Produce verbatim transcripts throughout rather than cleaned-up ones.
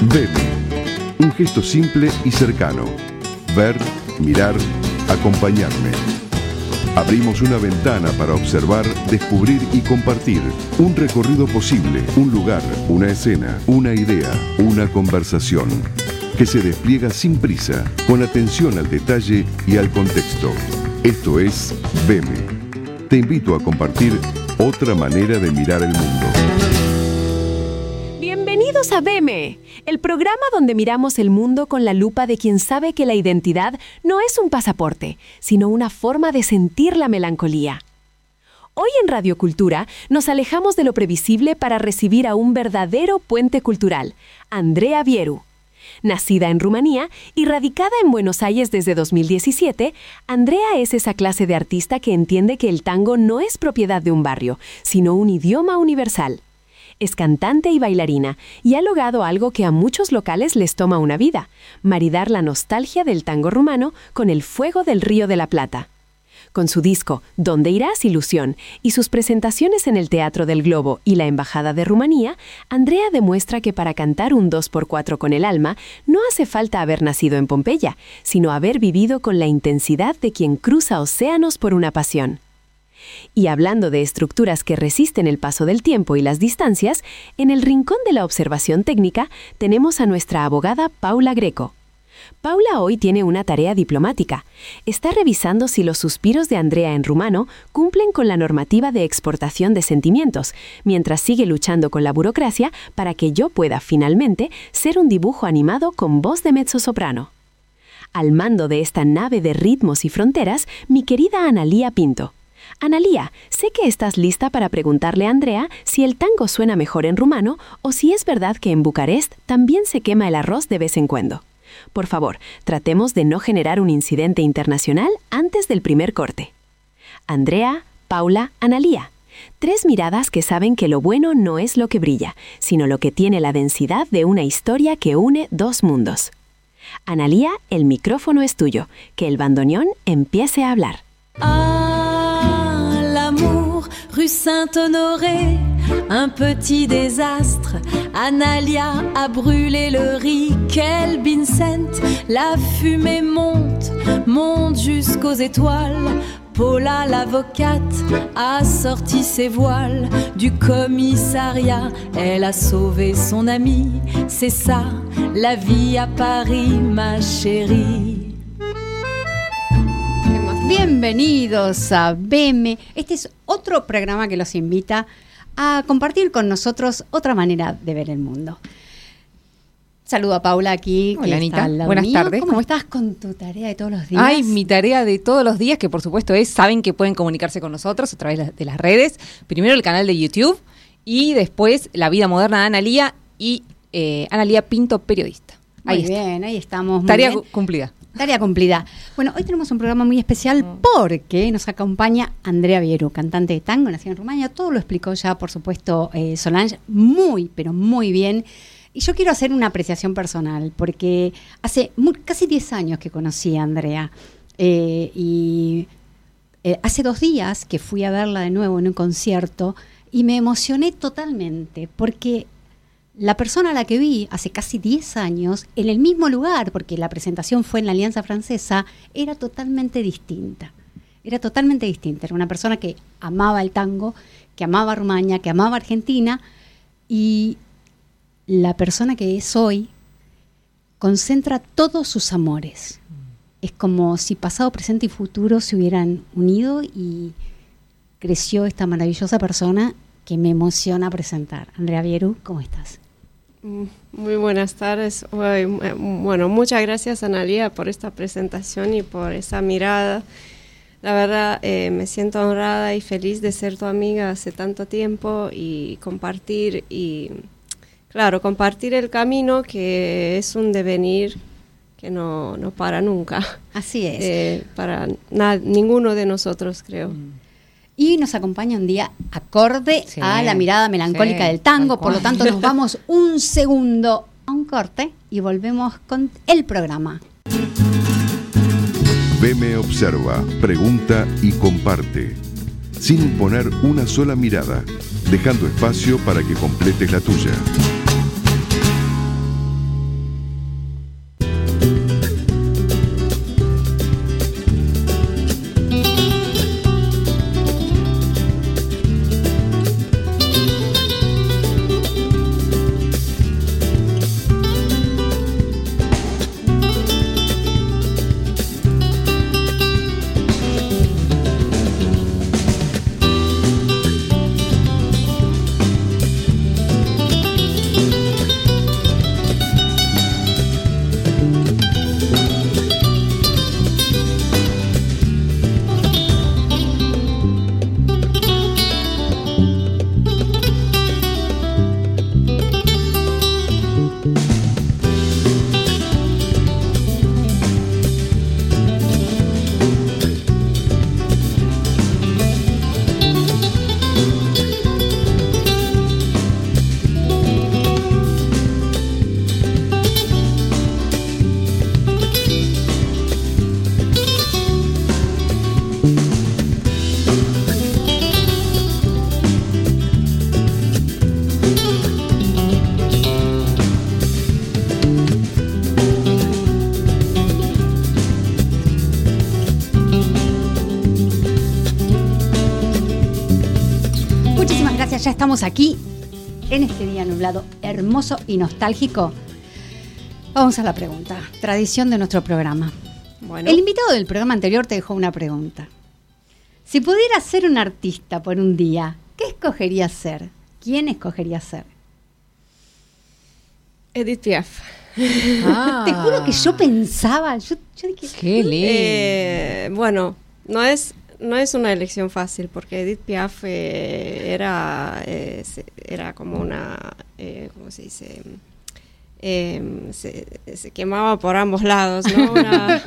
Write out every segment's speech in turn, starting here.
Veme. Un gesto simple y cercano. Ver, mirar, acompañarme. Abrimos una ventana para observar, descubrir y compartir. Un recorrido posible, un lugar, una escena, una idea, una conversación. Que se despliega sin prisa, con atención al detalle y al contexto. Esto es Veme. Te invito a compartir otra manera de mirar el mundo. Bienvenidos a Veme, el programa donde miramos el mundo con la lupa de quien sabe que la identidad no es un pasaporte, sino una forma de sentir la melancolía. Hoy en Radio Cultura nos alejamos de lo previsible para recibir a un verdadero puente cultural, Andrea Bieru. Nacida en Rumanía y radicada en Buenos Aires desde dos mil diecisiete, Andrea es esa clase de artista que entiende que el tango no es propiedad de un barrio, sino un idioma universal. Es cantante y bailarina y ha logrado algo que a muchos locales les toma una vida: maridar la nostalgia del tango rumano con el fuego del Río de la Plata. Con su disco ¿Dónde irás, ilusión? Y sus presentaciones en el Teatro del Globo y la Embajada de Rumanía, Andrea demuestra que para cantar un dos por cuatro con el alma no hace falta haber nacido en Pompeya, sino haber vivido con la intensidad de quien cruza océanos por una pasión. Y hablando de estructuras que resisten el paso del tiempo y las distancias, en el rincón de la observación técnica tenemos a nuestra abogada Paula Greco. Paula hoy tiene una tarea diplomática. Está revisando si los suspiros de Andrea en rumano cumplen con la normativa de exportación de sentimientos, mientras sigue luchando con la burocracia para que yo pueda, finalmente, ser un dibujo animado con voz de mezzosoprano. Al mando de esta nave de ritmos y fronteras, mi querida Analía Pinto. Analía, sé que estás lista para preguntarle a Andrea si el tango suena mejor en rumano o si es verdad que en Bucarest también se quema el arroz de vez en cuando. Por favor, tratemos de no generar un incidente internacional antes del primer corte. Andrea, Paula, Analía. Tres miradas que saben que lo bueno no es lo que brilla, sino lo que tiene la densidad de una historia que une dos mundos. Analía, el micrófono es tuyo. Que el bandoneón empiece a hablar. Ah, l'amour, rue Saint-Honoré, un petit désastre. Analia a brûlé le riz, quel Vincent. La fumée monte, monte jusqu'aux étoiles. Paula, l'avocate, a sorti ses voiles du commissariat. Elle a sauvé son ami, c'est ça, la vie à Paris, ma chérie. Bienvenidos a Veme. Este es otro programa que los invita a compartir con nosotros otra manera de ver el mundo. Saludo a Paula aquí. Hola, Anita. Buenas Buenas tardes. ¿Cómo estás con tu tarea de todos los días? Ay, mi tarea de todos los días, que por supuesto es, saben que pueden comunicarse con nosotros a través de las redes. Primero el canal de YouTube y después La Vida Moderna de Analía y eh, Analía Pinto, periodista. Muy Ahí bien, está. ahí estamos. Muy Tarea bien. cumplida. Tarea cumplida. Bueno, hoy tenemos un programa muy especial porque nos acompaña Andrea Bieru, cantante de tango, nacida en Rumania. Todo lo explicó ya, por supuesto, eh, Solange, muy, pero muy bien. Y yo quiero hacer una apreciación personal porque hace muy, casi diez años que conocí a Andrea. Eh, y eh, hace dos días que fui a verla de nuevo en un concierto y me emocioné totalmente porque la persona a la que vi hace casi diez años, en el mismo lugar, porque la presentación fue en la Alianza Francesa, era totalmente distinta. Era totalmente distinta. Era una persona que amaba el tango, que amaba Rumania, que amaba Argentina, y la persona que es hoy concentra todos sus amores. Es como si pasado, presente y futuro se hubieran unido y creció esta maravillosa persona que me emociona presentar. Andrea Bieru, ¿cómo estás? Muy buenas tardes. Bueno, muchas gracias, Analía, por esta presentación y por esa mirada. La verdad, eh, me siento honrada y feliz de ser tu amiga hace tanto tiempo y compartir, y claro, compartir el camino, que es un devenir que no, no para nunca. Así es. Eh, para na- ninguno de nosotros, creo. Mm. Y nos acompaña un día acorde sí, a la mirada melancólica sí, del tango. Por lo tanto, nos vamos un segundo a un corte y volvemos con el programa. Veme, observa, pregunta y comparte. Sin imponer una sola mirada, dejando espacio para que completes la tuya. estamos aquí en este día nublado, hermoso y nostálgico, vamos a la pregunta, tradición de nuestro programa. Bueno. El invitado del programa anterior te dejó una pregunta. Si pudieras ser un artista por un día, ¿qué escogerías ser? ¿Quién escogerías ser? Edith Piaf. Ah. Te juro que yo pensaba, yo, yo dije, qué lindo. Eh, bueno, no es no es una elección fácil porque Edith Piaf eh, era eh, se, era como una eh, ¿cómo se dice? Eh, se, se quemaba por ambos lados, ¿no? Una,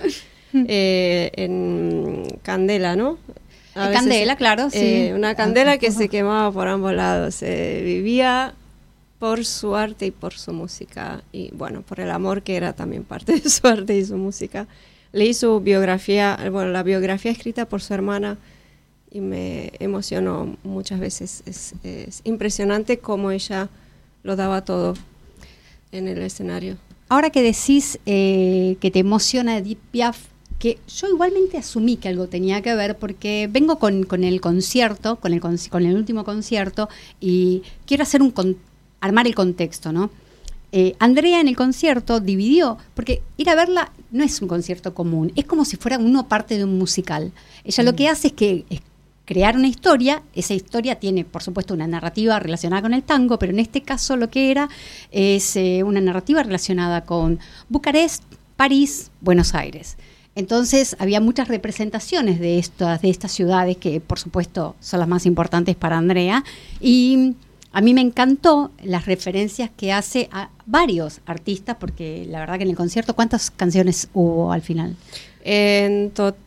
eh, en candela, ¿no? A veces, candela, claro, sí. Eh, una candela que se quemaba por ambos lados. Eh, vivía por su arte y por su música. Y bueno, por el amor que era también parte de su arte y su música. Leí su biografía, bueno, la biografía escrita por su hermana y me emocionó muchas veces. Es, es impresionante cómo ella lo daba todo en el escenario. Ahora que decís eh, que te emociona Edith Piaf, que yo igualmente asumí que algo tenía que ver porque vengo con, con el concierto, con el, con el último concierto y quiero hacer un con, armar el contexto, ¿no? Eh, Andrea en el concierto dividió, porque ir a verla no es un concierto común, es como si fuera uno parte de un musical. Ella mm. lo que hace es que es crear una historia, esa historia tiene por supuesto una narrativa relacionada con el tango, pero en este caso lo que era es eh, una narrativa relacionada con Bucarest, París, Buenos Aires. Entonces había muchas representaciones de estas, de estas ciudades que por supuesto son las más importantes para Andrea y a mí me encantó las referencias que hace a varios artistas porque la verdad que en el concierto, ¿cuántas canciones hubo al final? En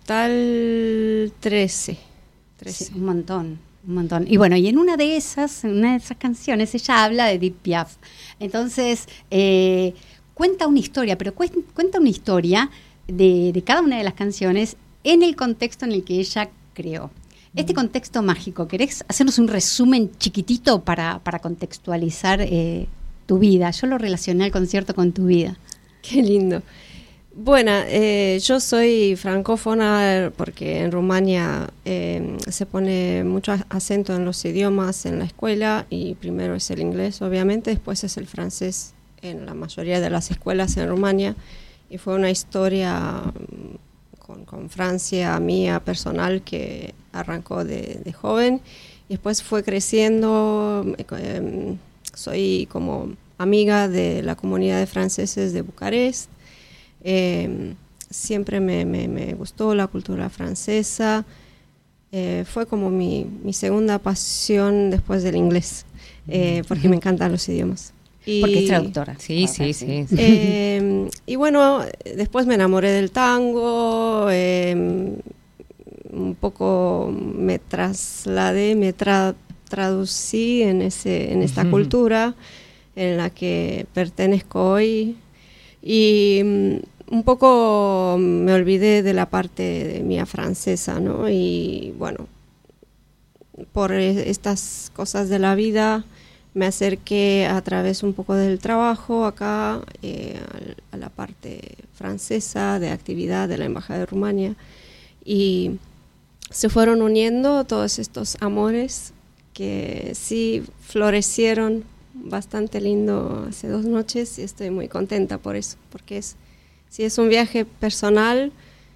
total trece. Sí, un montón, un montón. Y bueno, y en una de esas, en una de esas canciones ella habla de Edith Piaf. Entonces eh, cuenta una historia, pero cuenta una historia De, de cada una de las canciones en el contexto en el que ella creó. Este contexto mágico, ¿querés hacernos un resumen chiquitito para, para contextualizar eh, tu vida? Yo lo relacioné al concierto con tu vida. Qué lindo. Bueno, eh, yo soy francófona porque en Rumania eh, se pone mucho acento en los idiomas en la escuela y primero es el inglés, obviamente, después es el francés en la mayoría de las escuelas en Rumania. Y fue una historia con, con Francia mía personal que arrancó de, de joven y después fue creciendo. Eh, soy como amiga de la comunidad de franceses de Bucarest. Eh, siempre me, me, me gustó la cultura francesa. Eh, fue como mi, mi segunda pasión después del inglés, eh, porque me encantan los idiomas. Y, porque es traductora. Sí, ah, sí, sí. sí. Eh, y bueno, después me enamoré del tango, eh, un poco me trasladé, me tra- traducí en, ese, en esta uh-huh. cultura en la que pertenezco hoy. Y um, un poco me olvidé de la parte de mía francesa, ¿no? Y bueno, por estas cosas de la vida me acerqué a través un poco del trabajo acá eh, a la parte francesa de actividad de la Embajada de Rumania y se fueron uniendo todos estos amores que sí florecieron bastante lindo hace dos noches y estoy muy contenta por eso, porque es, sí es un viaje personal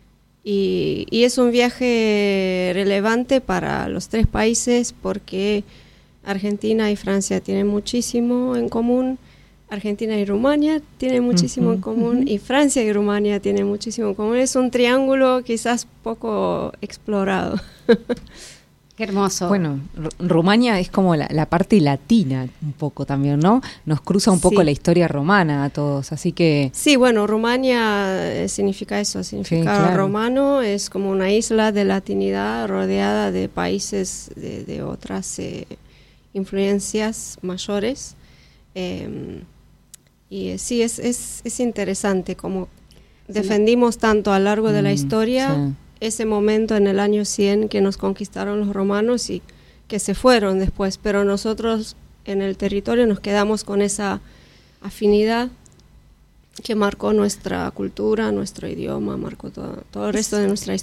y, y es un viaje relevante para los tres países porque Argentina y Francia tienen muchísimo en común, Argentina y Rumania tienen muchísimo uh-huh, en común uh-huh. y Francia y Rumania tienen muchísimo en común. Es un triángulo quizás poco explorado. Qué hermoso. Bueno, R- Rumania es como la, la parte latina un poco también, ¿no? Nos cruza un poco sí. la historia romana a todos, así que... Sí, bueno, Rumania significa eso, significa sí, claro. romano, es como una isla de latinidad rodeada de países de, de otras... Eh, influencias mayores eh, y eh, sí es, es, es interesante como sí. defendimos tanto a lo largo de la historia sí. ese momento en el año cien que nos conquistaron los romanos y que se fueron después, pero nosotros en el territorio nos quedamos con esa afinidad que marcó nuestra cultura, nuestro idioma, marcó todo, todo el resto de nuestra historia.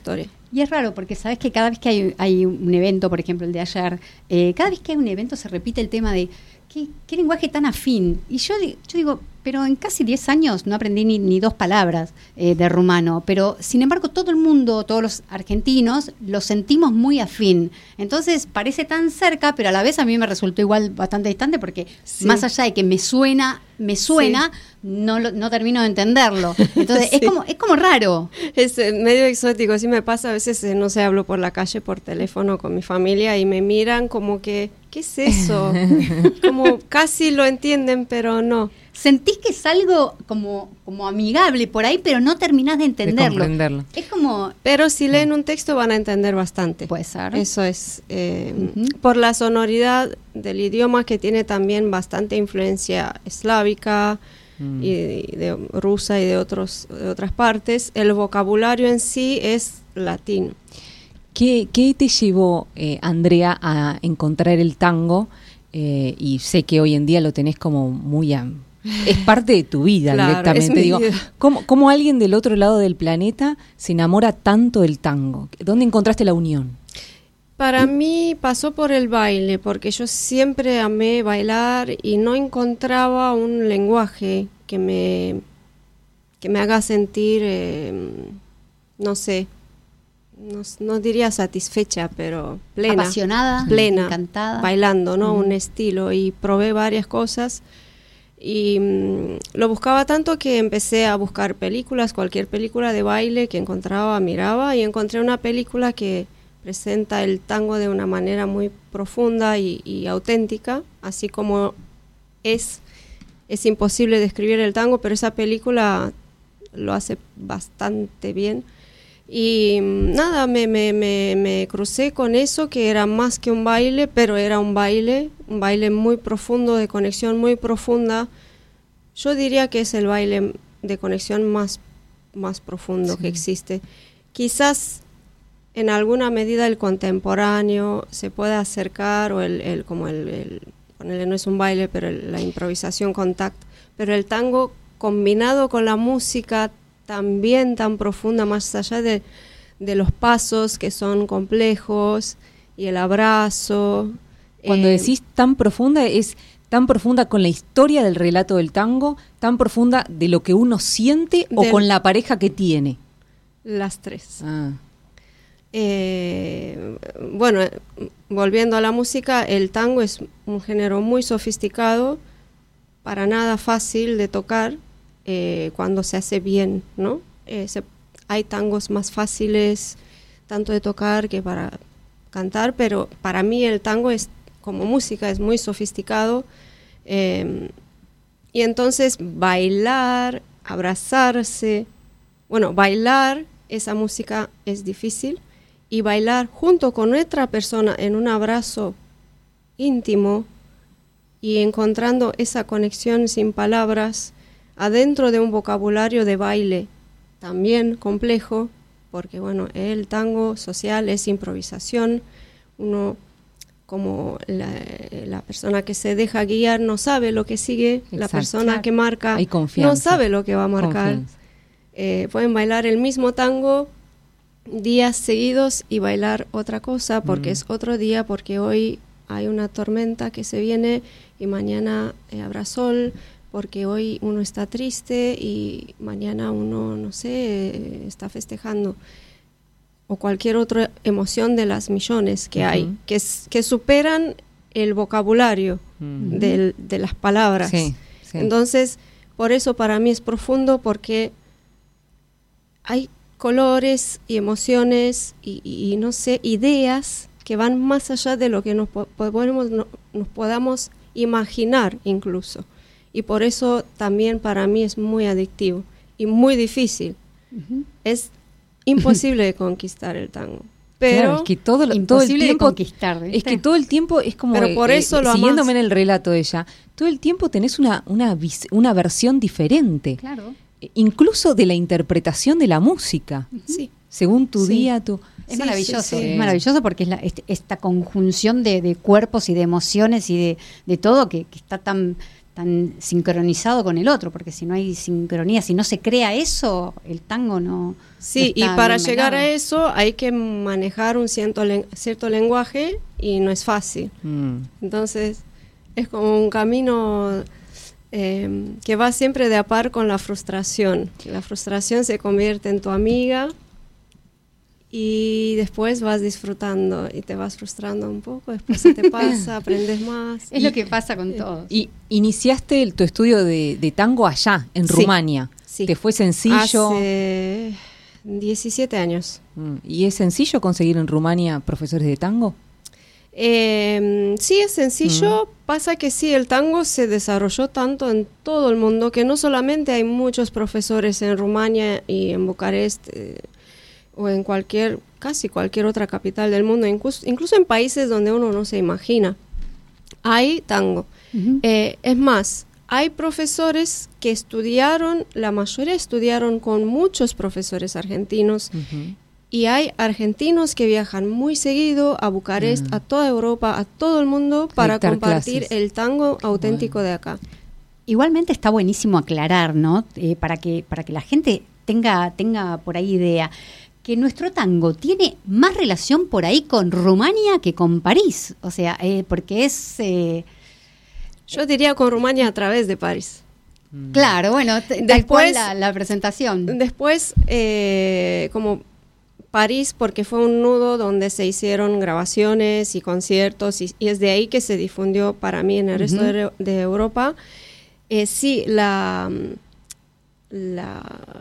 Y es raro porque sabes que cada vez que hay, hay un evento, por ejemplo el de ayer, eh, cada vez que hay un evento se repite el tema de ¿qué, qué lenguaje tan afín? Y yo, yo digo, pero en casi diez años no aprendí ni, ni dos palabras eh, de rumano, pero sin embargo todo el mundo, todos los argentinos, lo sentimos muy afín. Entonces parece tan cerca, pero a la vez a mí me resultó igual bastante distante porque sí. más allá de que me suena, me suena, sí. no, lo, no termino de entenderlo. Entonces sí. es como es como raro. Es eh, medio exótico, así me pasa a veces, eh, no sé, hablo por la calle, por teléfono con mi familia y me miran como que, ¿qué es eso? Como casi lo entienden, pero no. Sentís que es algo como, como amigable por ahí, pero no terminás de entenderlo. De comprenderlo. Es como... Pero si leen un texto van a entender bastante. Puede ser. Eso es. Eh, uh-huh. Por la sonoridad del idioma, que tiene también bastante influencia eslávica mm. y de rusa y de, otros, de otras partes, el vocabulario en sí es latino. ¿Qué, qué te llevó, eh, Andrea, a encontrar el tango? Eh, y sé que hoy en día lo tenés como muy... A, es parte de tu vida, claro, directamente. Digo, ¿cómo, ¿cómo alguien del otro lado del planeta se enamora tanto del tango? ¿Dónde encontraste la unión? Para ¿Mm? mí pasó por el baile, porque yo siempre amé bailar y no encontraba un lenguaje que me, que me haga sentir, eh, no sé, no, no diría satisfecha, pero plena. Apasionada, plena, encantada. Bailando, ¿no? Mm. Un estilo, y probé varias cosas. Y mmm, lo buscaba tanto que empecé a buscar películas, cualquier película de baile que encontraba, miraba, y encontré una película que presenta el tango de una manera muy profunda y, y auténtica, así como es, es imposible describir el tango, pero esa película lo hace bastante bien. Y nada, me, me, me, me crucé con eso, que era más que un baile, pero era un baile, un baile muy profundo, de conexión muy profunda. Yo diría que es el baile de conexión más, más profundo sí. que existe. Quizás en alguna medida el contemporáneo se puede acercar, o el, el como el, el ponele, no es un baile, pero el, la improvisación con tacto, pero el tango combinado con la música también tan profunda, más allá de, de los pasos que son complejos y el abrazo. Cuando eh, decís tan profunda, es tan profunda con la historia del relato del tango, tan profunda de lo que uno siente o con la pareja que tiene. Las tres. Ah. Eh, bueno, volviendo a la música, el tango es un género muy sofisticado, para nada fácil de tocar. Eh, cuando se hace bien, ¿no? Eh, se, hay tangos más fáciles tanto de tocar que para cantar, pero para mí el tango es, como música, es muy sofisticado, eh, y entonces bailar, abrazarse, bueno, bailar esa música es difícil, y bailar junto con otra persona en un abrazo íntimo y encontrando esa conexión sin palabras adentro de un vocabulario de baile también complejo, porque bueno, el tango social es improvisación, uno como la, la persona que se deja guiar no sabe lo que sigue, exacto, la persona que marca no sabe lo que va a marcar. Eh, pueden bailar el mismo tango días seguidos y bailar otra cosa, porque mm. es otro día, porque hoy hay una tormenta que se viene y mañana eh, habrá sol, porque hoy uno está triste y mañana uno, no sé, está festejando. O cualquier otra emoción de las millones que uh-huh. hay, que, es, que superan el vocabulario uh-huh. del, de las palabras. Sí, sí. Entonces, por eso para mí es profundo, porque hay colores y emociones y, y, y no sé, ideas que van más allá de lo que nos, po- podemos, no, nos podamos imaginar incluso. Y por eso también para mí es muy adictivo y muy difícil. Uh-huh. Es imposible de conquistar el tango. Pero claro, es que todo, imposible todo el tiempo, de conquistar. ¿Viste? Es que todo el tiempo es como, pero por eh, eso eh, lo siguiéndome amás. en el relato de ella, todo el tiempo tenés una, una, vis- una versión diferente. Claro. Eh, incluso de la interpretación de la música. Uh-huh. Sí. Según tu sí. día, tu... Es sí, maravilloso, sí, sí. es maravilloso porque es la, este, esta conjunción de, de cuerpos y de emociones y de, de todo que, que está tan... tan sincronizado con el otro, porque si no hay sincronía, si no se crea eso, el tango no. Sí, no y para bien llegar bailado. a eso hay que manejar un cierto, len- cierto lenguaje y no es fácil. Mm. Entonces es como un camino eh, que va siempre de a par con la frustración. La frustración se convierte en tu amiga y después vas disfrutando y te vas frustrando un poco, después se te pasa, aprendes más. Es lo que pasa con todos. Y iniciaste el- tu estudio de, de tango allá, en Sí, Rumania. sí. ¿Te fue sencillo? Hace diecisiete años. Mm. ¿Y es sencillo conseguir en Rumania profesores de tango? Eh, sí, es sencillo. Pasa que sí, el tango se desarrolló tanto en todo el mundo que no solamente hay muchos profesores en Rumania y en Bucarest eh, o en cualquier, casi cualquier otra capital del mundo, incluso, incluso en países donde uno no se imagina. Hay tango. Ujú. Eh, es más, hay profesores que estudiaron, la mayoría estudiaron con muchos profesores argentinos. Ujú. Y hay argentinos que viajan muy seguido a Bucarest, Mm. a toda Europa, a todo el mundo para Dictar compartir clases. el tango auténtico de acá. Igualmente está buenísimo aclarar, ¿no? Eh, para que para que la gente tenga tenga por ahí idea que nuestro tango tiene más relación por ahí con Rumania que con París, o sea, eh, porque es eh, Yo diría con Rumania a través de París. claro, bueno, t- tal Después- cual la, la presentación. Después, eh, como París, porque fue un nudo donde se hicieron grabaciones y conciertos, y, y es de ahí que se difundió para mí en el resto Ujú. de, de Europa. Eh, sí, la, la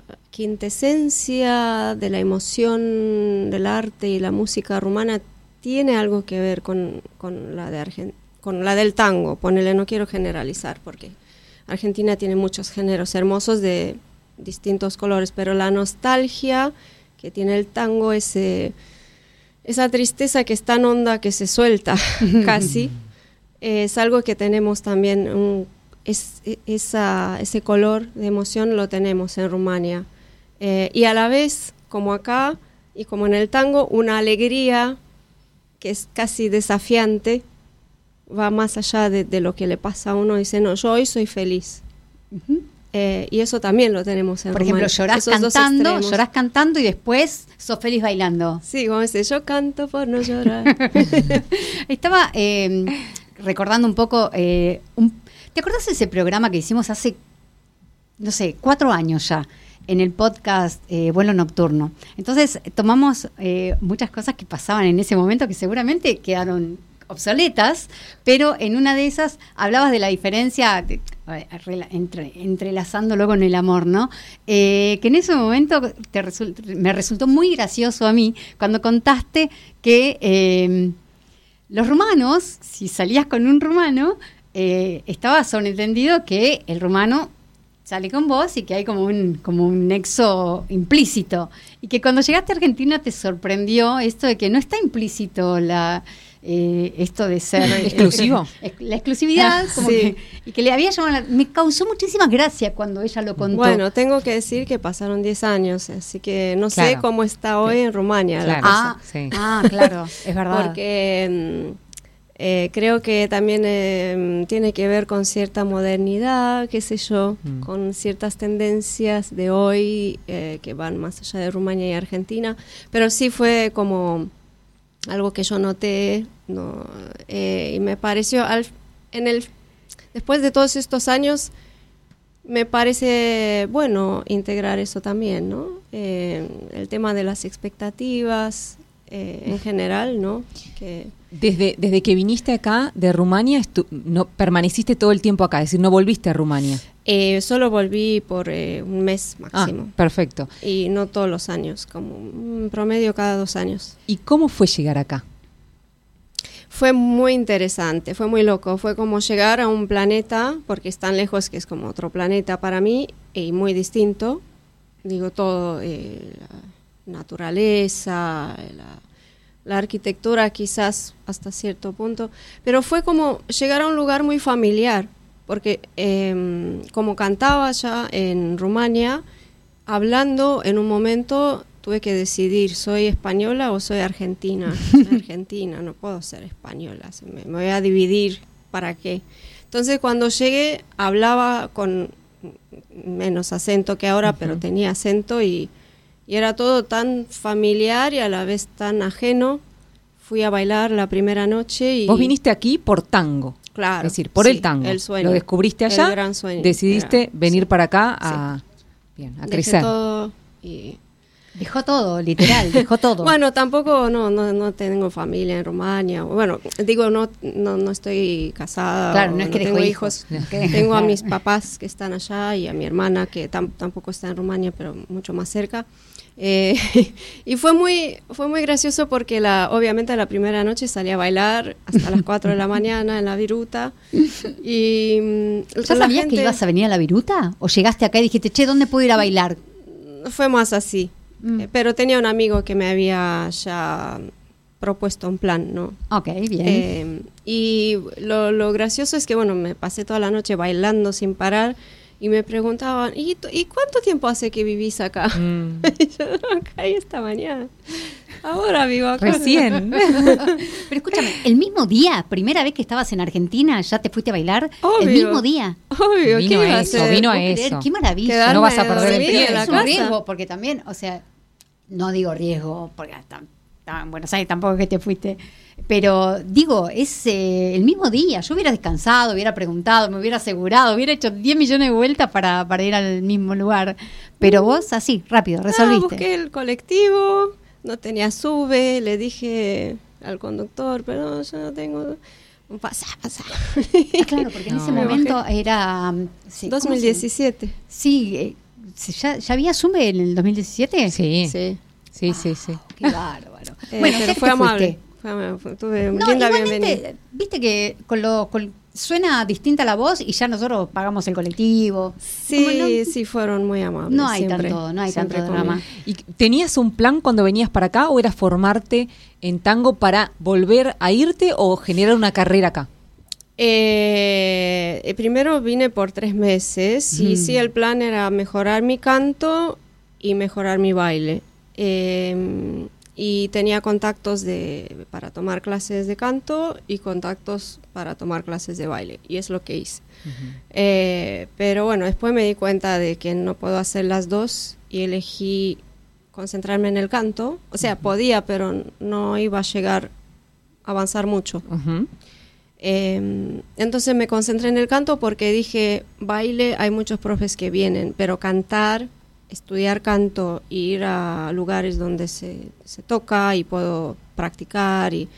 quintesencia de la emoción del arte y la música rumana tiene algo que ver con, con la de Argen- con la del tango. Ponele, no quiero generalizar porque Argentina tiene muchos géneros hermosos de distintos colores, pero la nostalgia que tiene el tango, ese, esa tristeza que es tan honda que se suelta casi, es algo que tenemos también, un, es, esa, ese color de emoción lo tenemos en Rumania. Eh, y a la vez, como acá y como en el tango, una alegría que es casi desafiante, va más allá de, de lo que le pasa a uno, dice, no, yo hoy soy feliz. Ujú. Eh, y eso también lo tenemos en Por ejemplo, Rumania. llorás Esos dos cantando, extremos. llorás cantando y después sos feliz bailando. Sí, como dice, yo canto por no llorar. Estaba eh, recordando un poco, eh, un- ¿te acordás de ese programa que hicimos hace, no sé, cuatro años ya, en el podcast eh, Vuelo Nocturno? Entonces tomamos eh, muchas cosas que pasaban en ese momento que seguramente quedaron obsoletas, pero en una de esas hablabas de la diferencia de- eh, rela- entre, entrelazándolo con el amor, ¿no? Eh, que en ese momento te result- me resultó muy gracioso a mí cuando contaste que eh, los rumanos, si salías con un rumano, eh, estaba sobreentendido que el rumano sale con vos y que hay como un, como un nexo implícito. Y que cuando llegaste a Argentina te sorprendió esto de que no está implícito la eh, esto de ser ¿Exclusivo? eh, la exclusividad, como Sí. que, y que le había llamado la- me causó muchísima gracia cuando ella lo contó. Bueno, tengo que decir que pasaron diez años, así que no sé Claro. cómo está hoy en Rumania la Claro. cosa. ah, Sí. ah, claro, es verdad. Porque mm, eh, creo que también eh, tiene que ver con cierta modernidad, qué sé yo, Mm. con ciertas tendencias de hoy eh, que van más allá de Rumania y Argentina, pero sí fue como algo que yo noté, no, eh, y me pareció al, en el después de todos estos años me parece bueno integrar eso también, ¿no? Eh, el tema de las expectativas eh, en general, ¿no? Que Desde, desde que viniste acá de Rumania, estu- no permaneciste todo el tiempo acá, es decir, no volviste a Rumania. eh, solo volví por eh, un mes máximo. Ah, perfecto. Y no todos los años, como un promedio cada dos años. ¿Y cómo fue llegar acá? Fue muy interesante, fue muy loco. Fue como llegar a un planeta, porque es tan lejos que es como otro planeta para mí, y muy distinto. Digo, todo, eh, la naturaleza, la, la arquitectura quizás hasta cierto punto. Pero fue como llegar a un lugar muy familiar, porque eh, como cantaba ya en Rumania, hablando en un momento tuve que decidir, ¿soy española o soy argentina? Soy argentina, no puedo ser española, se me, me voy a dividir, ¿para qué? Entonces cuando llegué hablaba con menos acento que ahora, uh-huh. pero tenía acento y, y era todo tan familiar y a la vez tan ajeno. Fui a bailar la primera noche y... Vos viniste aquí por tango. Claro. Es decir, por sí, el tango. El sueño. Lo descubriste allá, el gran sueño. Decidiste era, venir sí. para acá a, sí. bien, a Dejé crecer. todo y... Dejó todo, literal, dejó todo. Bueno, tampoco no, no no tengo familia en Rumania. Bueno, digo, no no, no estoy casada. Claro, no es que no dejó tengo hijos. hijos. Okay. Tengo a Claro. mis papás que están allá y a mi hermana que tam, tampoco está en Rumania, pero mucho más cerca. Eh, y fue muy fue muy gracioso porque la obviamente la primera noche salí a bailar hasta las cuatro de la mañana en la Viruta. Y ¿Ya sabías gente... que ibas a venir a la Viruta? ¿O llegaste acá y dijiste, che, ¿dónde puedo ir a bailar? Fue más así. Mm. Eh, pero tenía un amigo que me había ya propuesto un plan, ¿no? Ok, bien. Eh, y lo, lo gracioso es que, bueno, me pasé toda la noche bailando sin parar y me preguntaban, ¿y, ¿y cuánto tiempo hace que vivís acá? Mm. Y yo, no, caí esta mañana. Ahora vivo acá. Recién. Pero escúchame, ¿el mismo día, primera vez que estabas en Argentina, ya te fuiste a bailar? Obvio. ¿El mismo día? Obvio, vino ¿qué iba a a eso, hacer? vino a Creer, eso. qué maravilla. Quedarme no vas a perder el pie. Es un riesgo, porque también, o sea, no digo riesgo, porque hasta, hasta en Buenos Aires tampoco es que te fuiste, pero digo, es eh, el mismo día. Yo hubiera descansado, hubiera preguntado, me hubiera asegurado, hubiera hecho diez millones de vueltas para, para ir al mismo lugar. Pero vos, así, rápido, resolviste. Ah, busqué el colectivo, no tenía sube, le dije al conductor, pero yo no tengo... Pasa, pasa. Ah, claro, porque no. en ese momento era... Sí, dos mil diecisiete. Sí, eh, ¿ya, ¿ya había Sube en el dos mil diecisiete? Sí, sí, sí, sí, sí. Oh, qué bárbaro. Eh, bueno, pero fue amable. Fue amable. Fue, tuve no, linda bienvenida. Viste que con lo, con, suena distinta la voz y ya nosotros pagamos el colectivo. Sí, no, sí, fueron muy amables. No hay siempre, tanto, no hay tanto drama. ¿Y tenías un plan cuando venías para acá o era formarte en tango para volver a irte o generar una carrera acá? Eh, primero vine por tres meses y mm. sí, el plan era mejorar mi canto y mejorar mi baile. Eh, y tenía contactos de, para tomar clases de canto y contactos para tomar clases de baile, y es lo que hice. Uh-huh. Eh, pero bueno, después me di cuenta de que no puedo hacer las dos y elegí concentrarme en el canto. O sea, uh-huh. podía, pero no iba a llegar a avanzar mucho. Uh-huh. Eh, entonces me concentré en el canto porque dije, baile, hay muchos profes que vienen, pero cantar, estudiar canto e ir a lugares donde se, se toca y puedo practicar y,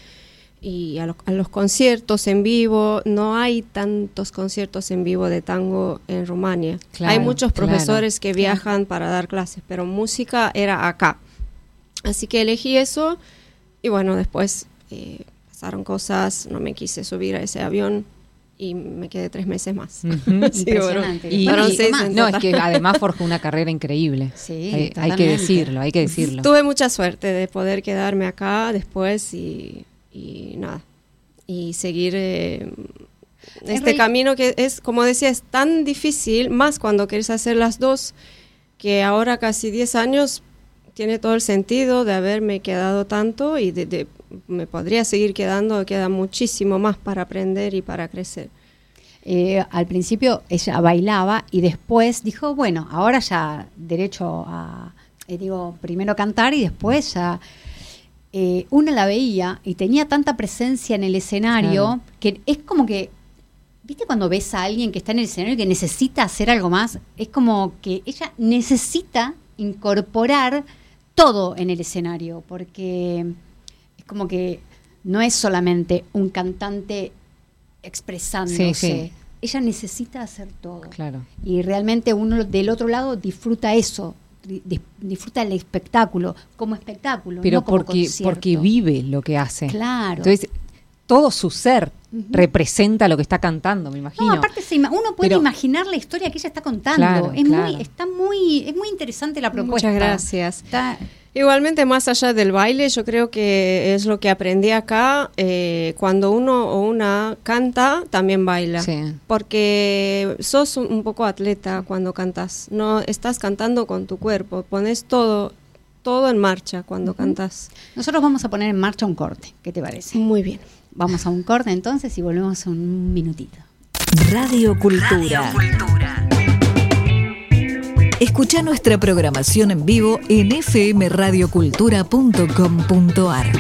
y a, lo, a los conciertos en vivo, no hay tantos conciertos en vivo de tango en Rumania. Claro, hay muchos profesores claro, que viajan claro. para dar clases, pero música era acá. Así que elegí eso y bueno, después eh, pasaron cosas, no me quise subir a ese avión y me quedé tres meses más. Uh-huh. Sí, Impresionante. Y, bueno, y, seis más. No, es que además forjó una carrera increíble. Sí, hay, hay que decirlo, hay que decirlo. Tuve mucha suerte de poder quedarme acá después y, y nada, y seguir eh, este camino que es, como decía, es tan difícil, más cuando quieres hacer las dos, que ahora casi diez años tiene todo el sentido de haberme quedado tanto y de, de me podría seguir quedando, queda muchísimo más para aprender y para crecer. Eh, al principio ella bailaba y después dijo, bueno, ahora ya derecho a, eh, digo, primero cantar y después ya, eh, una la veía y tenía tanta presencia en el escenario claro. que es como que, ¿viste cuando ves a alguien que está en el escenario y que necesita hacer algo más? Es como que ella necesita incorporar todo en el escenario, porque como que no es solamente un cantante expresándose, sí, sí. ella necesita hacer todo. Claro. Y realmente uno del otro lado disfruta eso, di, disfruta el espectáculo, como espectáculo, pero no como porque, concierto. porque vive lo que hace. Claro. Entonces, todo su ser uh-huh. representa lo que está cantando, me imagino. No, aparte se, uno puede pero, imaginar la historia que ella está contando. Claro, es claro. muy, está muy, es muy interesante la propuesta. Muchas gracias. Está, Igualmente, más allá del baile, yo creo que es lo que aprendí acá, eh, cuando uno o una canta, también baila, sí. porque sos un, un poco atleta cuando cantas, no estás cantando con tu cuerpo, pones todo, todo en marcha cuando uh-huh. cantas. Nosotros vamos a poner en marcha un corte, ¿qué te parece? Muy bien. Vamos a un corte entonces y volvemos en un minutito. Radio Cultura. Escucha nuestra programación en vivo en f m radio cultura punto com punto a r.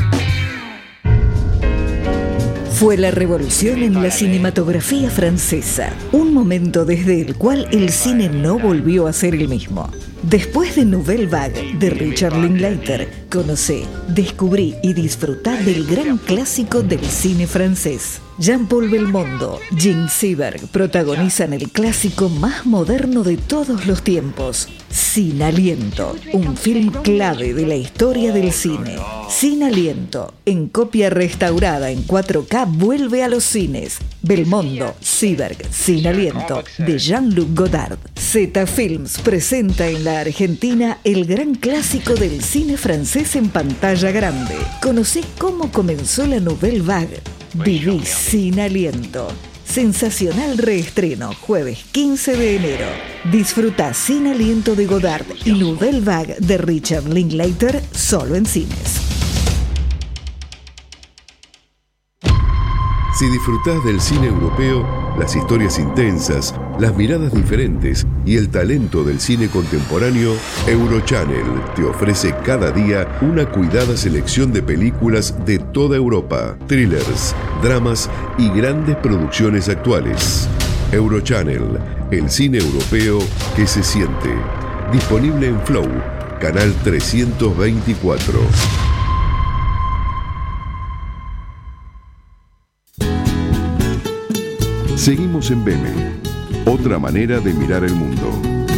Fue la revolución en la cinematografía francesa, un momento desde el cual el cine no volvió a ser el mismo. Después de Nouvelle Vague de Richard Linklater, conocé, descubrí y disfrutá del gran clásico del cine francés. Jean-Paul Belmondo, Jean Seberg protagonizan el clásico más moderno de todos los tiempos, Sin Aliento, un film clave de la historia del cine. Sin Aliento, en copia restaurada en cuatro K, vuelve a los cines. Belmondo, Seberg, Sin Aliento, de Jean-Luc Godard. Z Films presenta en la Argentina el gran clásico del cine francés en pantalla grande. Conocé cómo comenzó la Nouvelle Vague. Viví Sin Aliento. Sensacional reestreno, jueves quince de enero. Disfruta Sin Aliento de Godard y Nouvelle Vague de Richard Linklater solo en cines. Si disfrutás del cine europeo, las historias intensas, las miradas diferentes y el talento del cine contemporáneo, Eurochannel te ofrece cada día una cuidada selección de películas de toda Europa, thrillers, dramas y grandes producciones actuales. Eurochannel, el cine europeo que se siente. Disponible en Flow, canal trescientos veinticuatro. Seguimos en Veme, otra manera de mirar el mundo.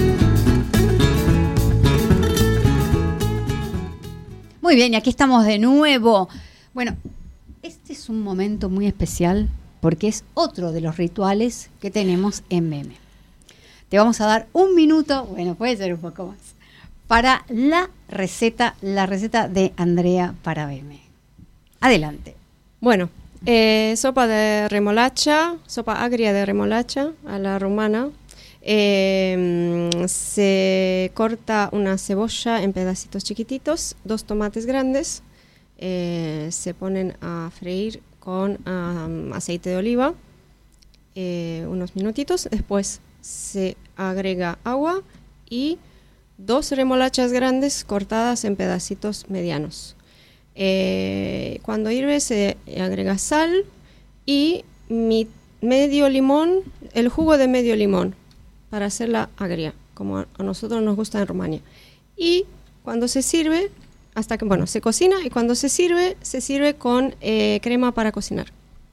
Muy bien, y aquí estamos de nuevo. Bueno, este es un momento muy especial porque es otro de los rituales que tenemos en Veme. Te vamos a dar un minuto, bueno, puede ser un poco más, para la receta, la receta de Andrea para Veme. Adelante. Bueno. Eh, sopa de remolacha, sopa agria de remolacha a la rumana. Eh, se corta una cebolla en pedacitos chiquititos, dos tomates grandes, eh, se ponen a freír con um, aceite de oliva eh, unos minutitos. Después se agrega agua y dos remolachas grandes cortadas en pedacitos medianos. Eh, cuando hirve se agrega sal y mi, medio limón, el jugo de medio limón para hacerla agria, como a, a nosotros nos gusta en Rumania. Y cuando se sirve, hasta que, bueno, se cocina y cuando se sirve, se sirve con eh, crema para cocinar.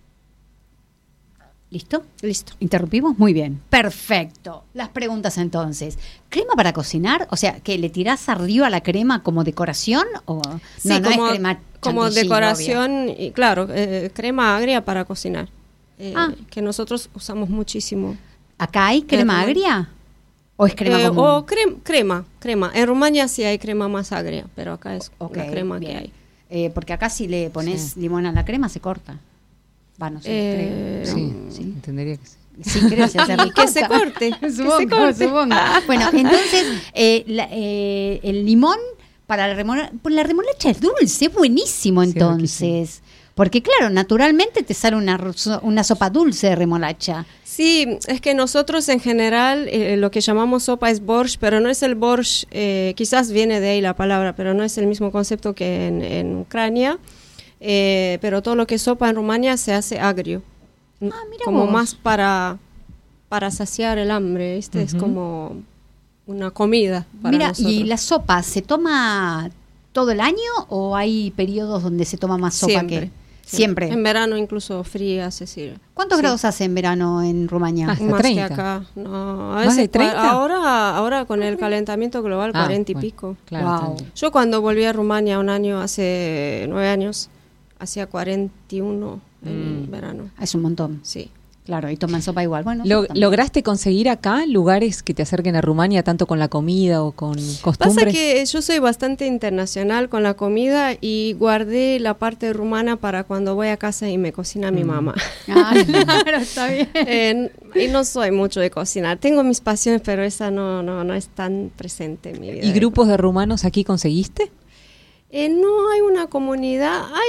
¿Listo? Listo. ¿Interrumpimos? Muy bien. Perfecto. Las preguntas entonces. ¿Crema para cocinar? O sea, ¿que le tirás arriba la crema como decoración? O sí, no, no como, es crema como decoración, y claro, eh, crema agria para cocinar. Eh, ah. Que nosotros usamos muchísimo. ¿Acá hay crema agria? ¿O es crema eh, común? O crema, crema, crema. En Rumania sí hay crema más agria, pero acá es okay, la crema bien. que hay. Eh, porque acá si le pones sí. limón a la crema se corta. Va, no sé, eh, creo. Sí, sí, entendería que sí. Sí, creo que, se que se corte. Supongo, que se corte. Supongo. Bueno, entonces, eh, la, eh, el limón para la remolacha, pues la remolacha es dulce, es buenísimo entonces. Sí, porque claro, naturalmente te sale una, una sopa dulce de remolacha. Sí, es que nosotros en general eh, lo que llamamos sopa es borscht, pero no es el borscht, eh, quizás viene de ahí la palabra, pero no es el mismo concepto que en, en Ucrania. Eh, pero todo lo que es sopa en Rumania se hace agrio, ah, como vos. Más para para saciar el hambre, ¿viste? Uh-huh. Es como una comida para mira, nosotros. ¿Y la sopa se toma todo el año o hay periodos donde se toma más sopa? Siempre, que siempre? En verano incluso fría se sirve. ¿Cuántos sí. grados hace en verano en Rumania? Hasta más treinta. Que acá. No, a ¿Más veces de treinta? Ahora, ahora con el calentamiento global, ah, cuarenta y bueno, pico. Claro, wow. Yo cuando volví a Rumania un año, hace nueve años, hacía cuarenta y uno en mm. verano. Es un montón. Sí. Claro, y toman sopa igual. Bueno, Lo, ¿Lograste conseguir acá lugares que te acerquen a Rumania, tanto con la comida o con costumbres? Pasa que yo soy bastante internacional con la comida y guardé la parte rumana para cuando voy a casa y me cocina mm. mi mamá. Ay, claro, está bien. eh, y no soy mucho de cocinar. Tengo mis pasiones, pero esa no, no, no es tan presente en mi vida. ¿Y grupos de rumanos aquí conseguiste? Eh, no hay una comunidad, hay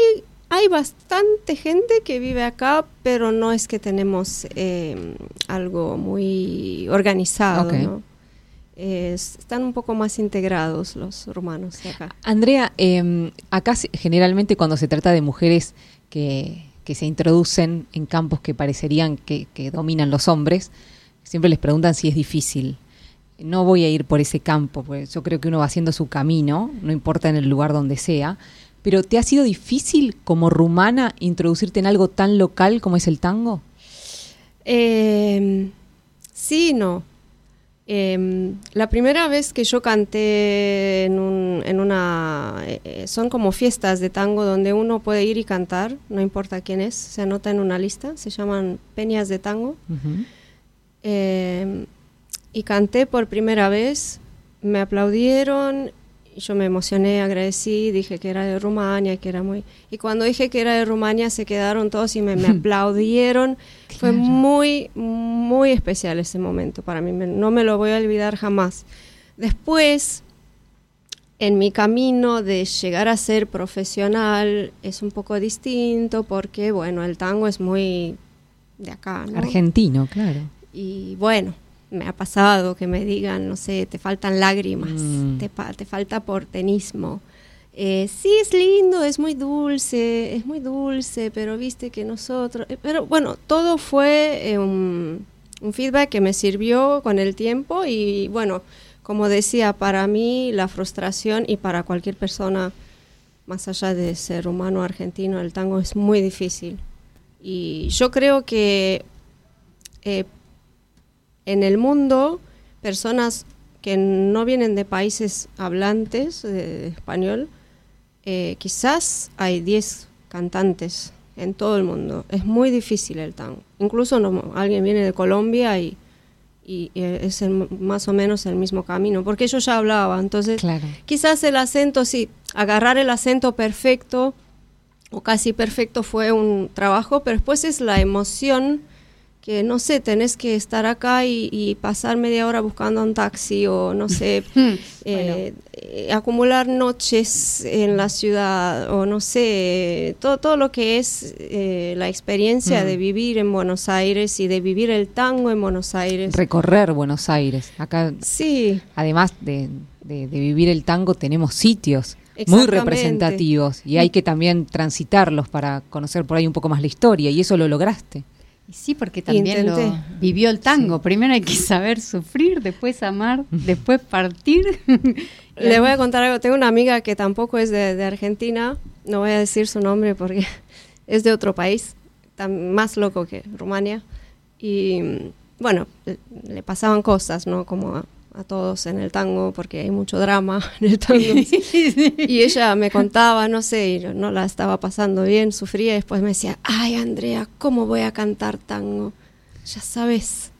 hay bastante gente que vive acá, pero no es que tenemos eh, algo muy organizado, Okay. ¿no? Es, están un poco más integrados los rumanos de acá. Andrea, eh, acá se- generalmente cuando se trata de mujeres que, que se introducen en campos que parecerían que, que dominan los hombres, siempre les preguntan si es difícil. No voy a ir por ese campo, porque yo creo que uno va haciendo su camino, no importa en el lugar donde sea, pero ¿te ha sido difícil como rumana introducirte en algo tan local como es el tango? Eh, sí, no. Eh, la primera vez que yo canté en, un, en una... Eh, son como fiestas de tango donde uno puede ir y cantar, no importa quién es, se anota en una lista, se llaman peñas de tango. Uh-huh. Eh, y canté por primera vez, me aplaudieron, y yo me emocioné, agradecí, dije que era de Rumania, que era muy... Y cuando dije que era de Rumania se quedaron todos y me, me aplaudieron. Fue Claro. muy, muy especial ese momento para mí, me- no me lo voy a olvidar jamás. Después, en mi camino de llegar a ser profesional es un poco distinto porque, bueno, el tango es muy de acá, ¿no? Argentino, claro. Y bueno, me ha pasado que me digan, no sé, te faltan lágrimas, Mm. te, pa- te falta porteñismo. Eh, sí, es lindo, es muy dulce, es muy dulce, pero viste que nosotros... eh, pero bueno, todo fue eh, un, un feedback que me sirvió con el tiempo y bueno, como decía, para mí la frustración y para cualquier persona, más allá de ser humano argentino, el tango es muy difícil. Y yo creo que eh, en el mundo, personas que no vienen de países hablantes de, de español, eh, quizás hay diez cantantes en todo el mundo. Es muy difícil el tango. Incluso no, alguien viene de Colombia y, y, y es el, más o menos el mismo camino, porque yo ya hablaba, entonces Claro. quizás el acento, sí, agarrar el acento perfecto o casi perfecto fue un trabajo, pero después es la emoción que, no sé, tenés que estar acá y, y pasar media hora buscando un taxi o, no sé, eh, eh, acumular noches en la ciudad o, no sé, todo, todo lo que es eh, la experiencia Mm. de vivir en Buenos Aires y de vivir el tango en Buenos Aires. Recorrer Buenos Aires. Acá, Sí, además de, de- de vivir el tango, tenemos sitios muy Exactamente. representativos y hay que también transitarlos para conocer por ahí un poco más la historia, y eso lo lograste. Y sí, porque también lo Intenté. vivió el tango. Primero hay que saber sufrir, después amar, después partir. le voy a contar algo. Tengo una amiga que tampoco es de, de Argentina, no voy a decir su nombre porque es de otro país, tan más loco que Rumania. Y mm, bueno, le, le pasaban cosas, ¿no? Como a, a todos en el tango, porque hay mucho drama en el tango. Y ella me contaba, no sé, y no, no la estaba pasando bien, sufría, y después me decía, ay, Andrea, ¿cómo voy a cantar tango? Ya sabes.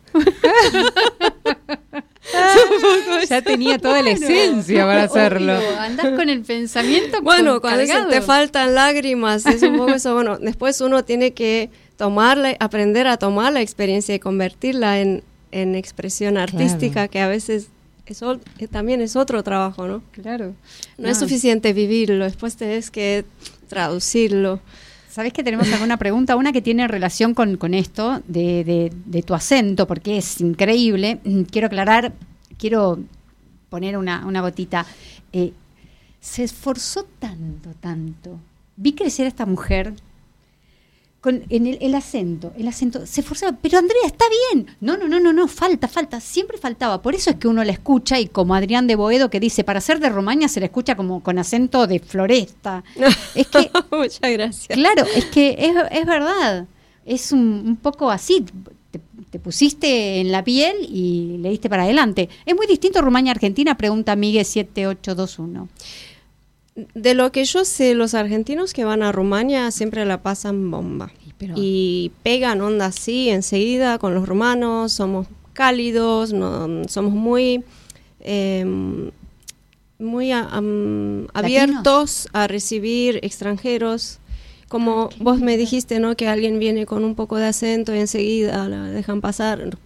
Ya tenía toda la esencia para hacerlo. Obvio, andás con el pensamiento Bueno, con- cuando dicen cargado. te faltan lágrimas, es un poco eso. Bueno, después uno tiene que tomarla, aprender a tomar la experiencia y convertirla en, en expresión artística, Claro. que a veces es, ol- eh, también es otro trabajo, ¿no? Claro. No, es suficiente vivirlo, después tenés que traducirlo. ¿Sabés que tenemos alguna pregunta? Una que tiene relación con, con esto de, de- de tu acento, porque es increíble. Mm, Quiero aclarar, quiero poner una, una gotita. Eh, se esforzó tanto, tanto. Vi crecer a esta mujer con en el, el acento, el acento, se esforzaba, pero Andrea, está bien. No, no, no, no, no, falta, falta, siempre faltaba. Por eso es que uno la escucha, y como Adrián de Boedo que dice, para ser de Romaña se la escucha como con acento de floresta. Es que Muchas gracias. claro, es que es, es verdad, es un, un poco así, te, te pusiste en la piel y le diste para adelante. ¿Es muy distinto Rumania-Argentina? Pregunta Miguel siete ocho dos uno. De lo que yo sé, los argentinos que van a Rumania siempre la pasan bomba. Pero- Y pegan onda así enseguida con los rumanos, somos cálidos, no, somos muy, eh, muy a- am, abiertos a recibir extranjeros. Como Ah, qué vos me lindo. dijiste, ¿no? Que alguien viene con un poco de acento y enseguida la dejan pasar.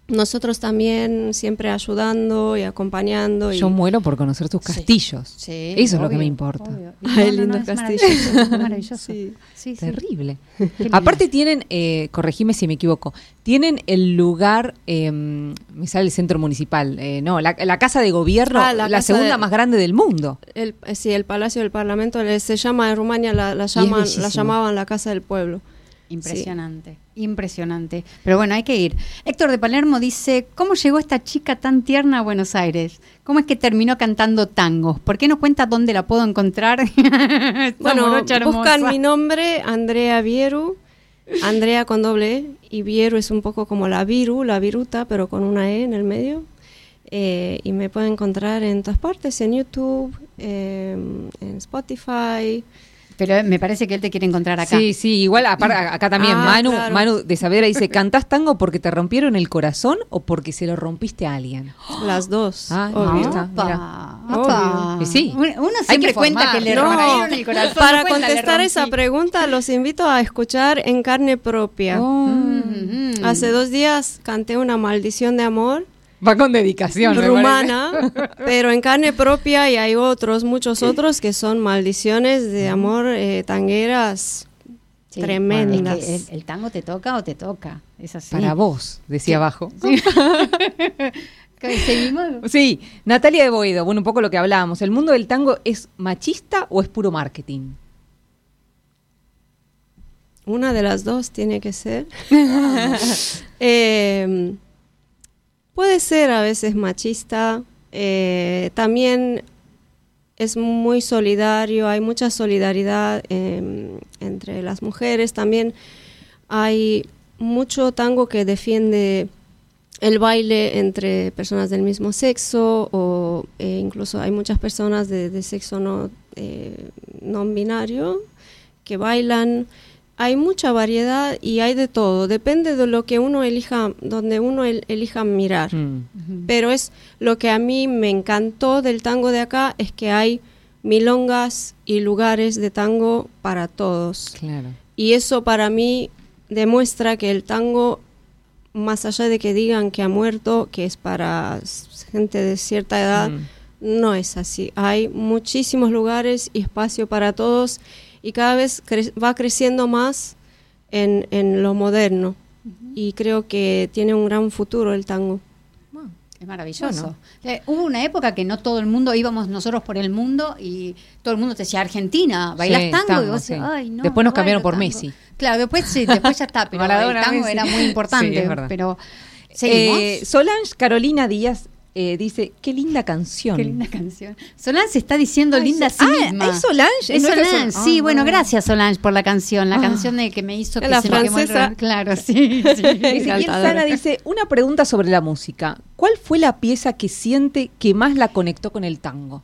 nosotros también siempre ayudando y acompañando. Y Yo muero por conocer tus castillos. Sí, Eso es lo obvio, que me importa. obvio. Ay, No, no, lindo no, es castillo. maravilloso, es maravilloso. Sí. Sí, sí. Terrible. Qué lindo. Aparte tienen, eh, corregime si me equivoco, tienen el lugar, eh, me sale el centro municipal, eh, no, la, la casa de gobierno, Ah, la, la casa segunda de- más grande del mundo. El, eh, sí, el Palacio del Parlamento le- se llama en Rumania, la, la, es llaman, bellísimo. la llamaban la Casa del Pueblo. Impresionante, impresionante. Pero bueno, hay que ir. Héctor de Palermo dice, ¿cómo llegó esta chica tan tierna a Buenos Aires? ¿Cómo es que terminó cantando tangos? ¿Por qué no cuenta dónde la puedo encontrar? Esta Bueno, morocha hermosa. buscan mi nombre, Andrea Vieru, Andrea con doble E, y Vieru es un poco como la viru, la viruta, pero con una E en el medio. Eh, y me pueden encontrar en todas partes, en YouTube, eh, en Spotify. Pero me parece que él te quiere encontrar acá. Sí, sí, igual apar- acá también Ah, Manu, claro. Manu de Saavedra dice, ¿cantás tango porque te rompieron el corazón o porque se lo rompiste a alguien? Las dos, Ah, obvio. ahí está. Opa, Mira. opa. Y sí. Uno uno Hay siempre que cuenta formar. que le No, rompieron el corazón. para no cuenta, le contestar esa rompí. pregunta, los invito a escuchar En Carne Propia. Oh, Mm, mm. Hace dos días canté una maldición de amor va con dedicación. me rumana, pero en carne propia, y hay otros, muchos otros que son maldiciones de amor, eh, tangueras Sí, tremendas. es que el, el tango te toca o te toca. Es así. parece. Para vos, decía abajo. ¿Seguimos? Sí, Natalia de Boedo, bueno, un poco lo que hablábamos. ¿El mundo del tango es machista o es puro marketing? Una de las dos tiene que ser. Eh, puede ser a veces machista, eh, también es muy solidario, hay mucha solidaridad eh, entre las mujeres, también hay mucho tango que defiende el baile entre personas del mismo sexo, o eh, incluso hay muchas personas de, de sexo no, eh, no binario que bailan. Hay mucha variedad y hay de todo, depende de lo que uno elija, donde uno el, elija mirar. Mm. Pero es lo que a mí me encantó del tango de acá, es que hay milongas y lugares de tango para todos. Claro. Y eso para mí demuestra que el tango, más allá de que digan que ha muerto, que es para s- gente de cierta edad, Mm. no es así. Hay muchísimos lugares y espacio para todos, y cada vez cre- va creciendo más en, en lo moderno. Y creo que tiene un gran futuro el tango. Es maravilloso. Bueno. Eh, hubo una época que no todo el mundo, íbamos nosotros por el mundo y todo el mundo te decía, Argentina, ¿bailás Sí, tango? tango, y vos sí. decías, ay, no. Después nos no cambiaron bailo por tango". Messi. Claro, después sí, después ya está, pero Maradona, el tango Messi. era muy importante. Sí, es verdad. Pero seguimos. Eh, Solange Carolina Díaz eh, dice, qué linda canción. Qué linda canción. Solange se está diciendo Ay, linda a So- sí ah, misma. ¿es Solange? Es ¿No es que Solange, Sol- sí, Ah, bueno, no. gracias Solange por la canción, la Ah. canción de que me hizo que La se me quemó el francesa. ro- Claro, sí, sí. Ezequiel Encantadora. Sana dice, una pregunta sobre la música. ¿Cuál fue la pieza que siente que más la conectó con el tango?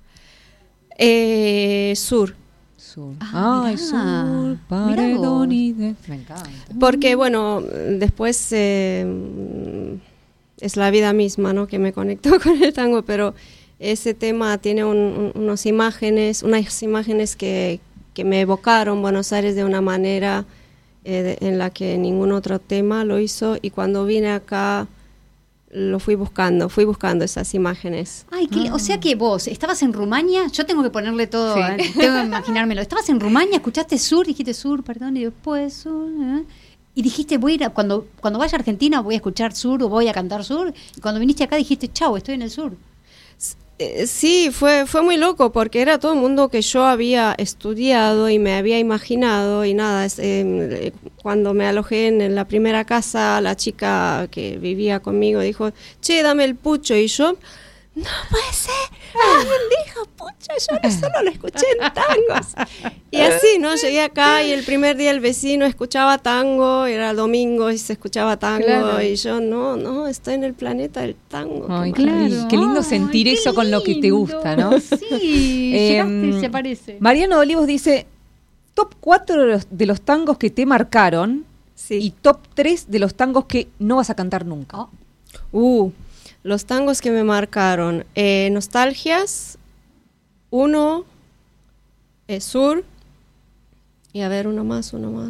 Eh, sur. Sur. Ah, Ay, mirá. sur, Mirá paredón vos. y de... Me encanta. Porque, bueno, después eh, es la vida misma, ¿no?, que me conectó con el tango, pero ese tema tiene un, un- unos imágenes, unas imágenes que, que me evocaron Buenos Aires de una manera eh, de- en la que ningún otro tema lo hizo, y cuando vine acá lo fui buscando, fui buscando esas imágenes. Ay, qué li- o sea que vos estabas en Rumania, yo tengo que ponerle todo, Sí. eh, tengo que imaginármelo. Estabas en Rumania, escuchaste sur, dijiste sur, perdón, y después sur, ¿eh? Y dijiste, voy a ir a- cuando, cuando vaya a Argentina voy a escuchar sur o voy a cantar sur. Y cuando viniste acá dijiste, chau, estoy en el sur. Eh, sí, fue, fue muy loco porque era todo el mundo que yo había estudiado y me había imaginado, y nada, es, eh, cuando me alojé en la primera casa, la chica que vivía conmigo dijo, che, dame el pucho, y yo, no puede ser, alguien dijo pucho, yo no solo lo escuché en tangos. Y así, ¿no? Llegué acá y el primer día el vecino escuchaba tango, era domingo y se escuchaba tango, Claro. y yo, no, no, estoy en el planeta del tango. Ay, qué qué, maravilla. lindo, qué lindo Ay, sentir qué eso con lo que te lindo. gusta, ¿no? Sí, llegaste y se aparece. Mariano Olivos dice, top cuatro de los, de los tangos que te marcaron Sí. y top tres de los tangos que no vas a cantar nunca. Oh, Uh, los tangos que me marcaron. Eh, Nostalgias, uno, eh, Sur, y a ver, uno más, uno más.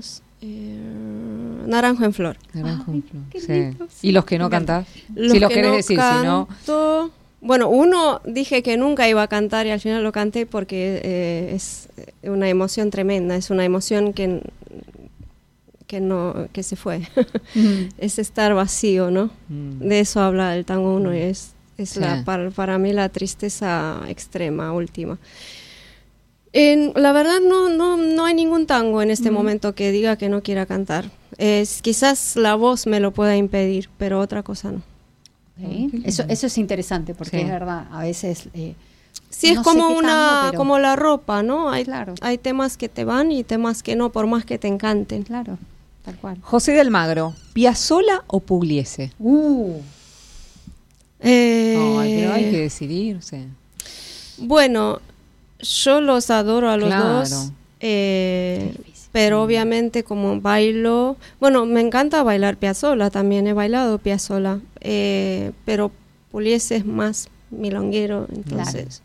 Eh, Naranjo en Flor. Naranjo en Ay, Flor, qué sí. lindo, sí. ¿Y los que no cantás? Los Si los que querés no decir, si no... canto, bueno, uno dije que nunca iba a cantar y al final lo canté porque eh, es una emoción tremenda, es una emoción que, que, no, que se fue. Mm. Es estar vacío, ¿no? Mm. De eso habla el tango uno y es, es Sí. la, para, para mí la tristeza extrema, última. En, la verdad no, no, no hay ningún tango en este Mm. momento que diga que no quiera cantar. Es, quizás la voz me lo pueda impedir, pero otra cosa no. ¿Sí? Eso, eso es interesante porque Sí. es verdad, a veces... Eh, Sí, es no sé como qué una tango, pero- como la ropa, ¿no? Hay, Claro. hay temas que te van y temas que no, por más que te encanten. Claro, tal cual. José del Magro, ¿Piazzolla o Pugliese? Uh, Eh, Ay, pero hay que decidirse. Bueno, yo los adoro a los Claro. dos, eh, Qué difícil. pero obviamente como bailo, bueno, me encanta bailar Piazzolla, también he bailado Piazzolla, eh, pero Pugliese es más milonguero, entonces...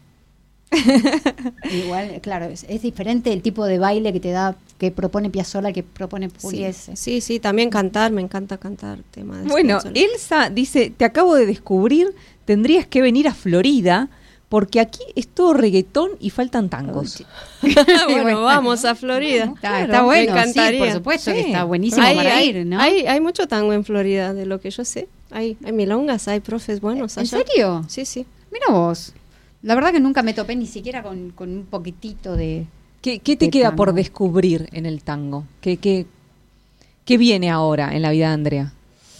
igual, claro, es, es diferente el tipo de baile que te da, que propone Piazzolla, que propone Pugliese. Sí, sí, sí, también cantar, me encanta cantar temas de Bueno, Piazzolla. Elsa dice, te acabo de descubrir, tendrías que venir a Florida porque aquí es todo reggaetón y faltan tangos. Bueno, vamos a Florida. Está, Claro, está bueno, me encantaría. sí, por supuesto que Sí. está buenísimo hay, para hay- ir, ¿no? Hay, hay mucho tango en Florida, de lo que yo sé. Hay, hay milongas, hay profes buenos ¿En allá. serio? Sí, sí. Mira vos. La verdad que nunca me topé ni siquiera con, con un poquitito de... ¿Qué, qué te De queda tango. por descubrir en el tango? ¿Qué, qué, qué viene ahora en la vida de Andrea?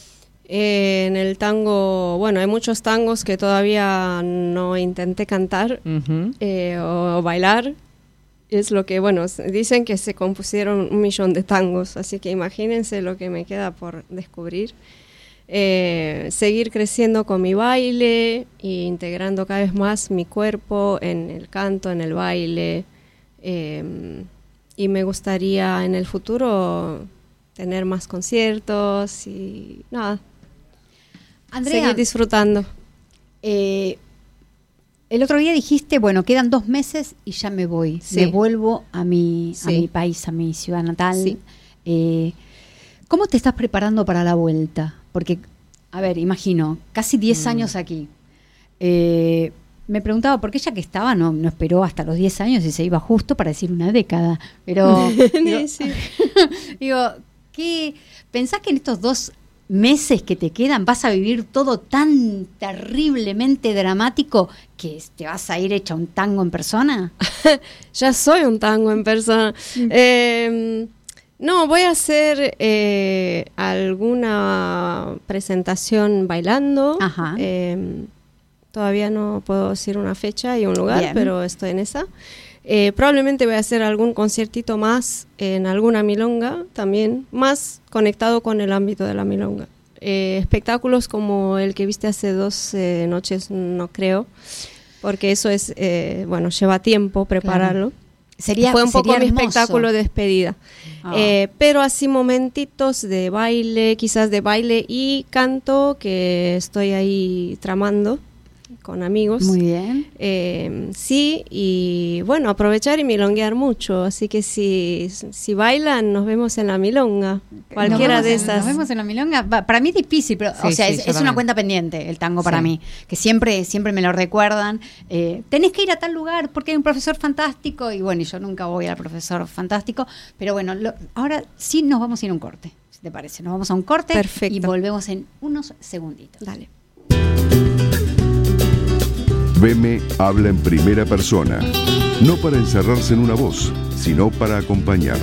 Eh, en el tango, bueno, hay muchos tangos que todavía no intenté cantar Ujú. eh, o bailar. Es lo que, bueno, s- dicen que se compusieron un millón de tangos, así que imagínense lo que me queda por descubrir. Eh, seguir creciendo con mi baile e integrando cada vez más mi cuerpo en el canto, en el baile. eh, y me gustaría en el futuro tener más conciertos y nada, Andrea, seguir disfrutando. eh, el otro día dijiste, bueno, quedan dos meses y ya me voy. Sí. Me vuelvo a mi, a Sí. mi país, a mi ciudad natal. Sí. Eh, ¿Cómo te estás preparando para la vuelta? Porque, a ver, imagino, casi diez años aquí. Eh, me preguntaba, ¿por qué ella que estaba no, no esperó hasta los diez años y se iba justo para decir una década? Pero, digo, Sí. digo, ¿qué, ¿pensás que en estos dos meses que te quedan vas a vivir todo tan terriblemente dramático que te vas a ir hecha un tango en persona? Ya soy un tango en persona. Eh, no, voy a hacer eh, alguna presentación bailando. Ajá. Eh, todavía no puedo decir una fecha y un lugar, Bien. pero estoy en esa. Eh, probablemente voy a hacer algún conciertito más en alguna milonga también, más conectado con el ámbito de la milonga. Eh, espectáculos como el que viste hace dos eh, noches no creo, porque eso es, eh, bueno, lleva tiempo prepararlo. Sería, Fue un poco sería mi hermoso. espectáculo de despedida. Ah. Eh, pero así momentitos de baile, quizás de baile y canto que estoy ahí tramando con amigos. Muy bien. Eh, sí, y bueno, aprovechar y milonguear mucho. Así que si, si bailan, nos vemos en la milonga. Cualquiera Nos vemos de en- esas. Nos vemos en la milonga. Va, para mí es difícil, pero Sí, o sea, sí, es, yo es una también. cuenta pendiente el tango para Sí. mí, que siempre siempre me lo recuerdan. Eh, tenés que ir a tal lugar porque hay un profesor fantástico y bueno, y yo nunca voy al profesor fantástico, pero bueno, lo- ahora sí nos vamos a ir a un corte, si te parece. Nos vamos a un corte Perfecto. y volvemos en unos segunditos. Dale. B M habla en primera persona, no para encerrarse en una voz, sino para acompañar.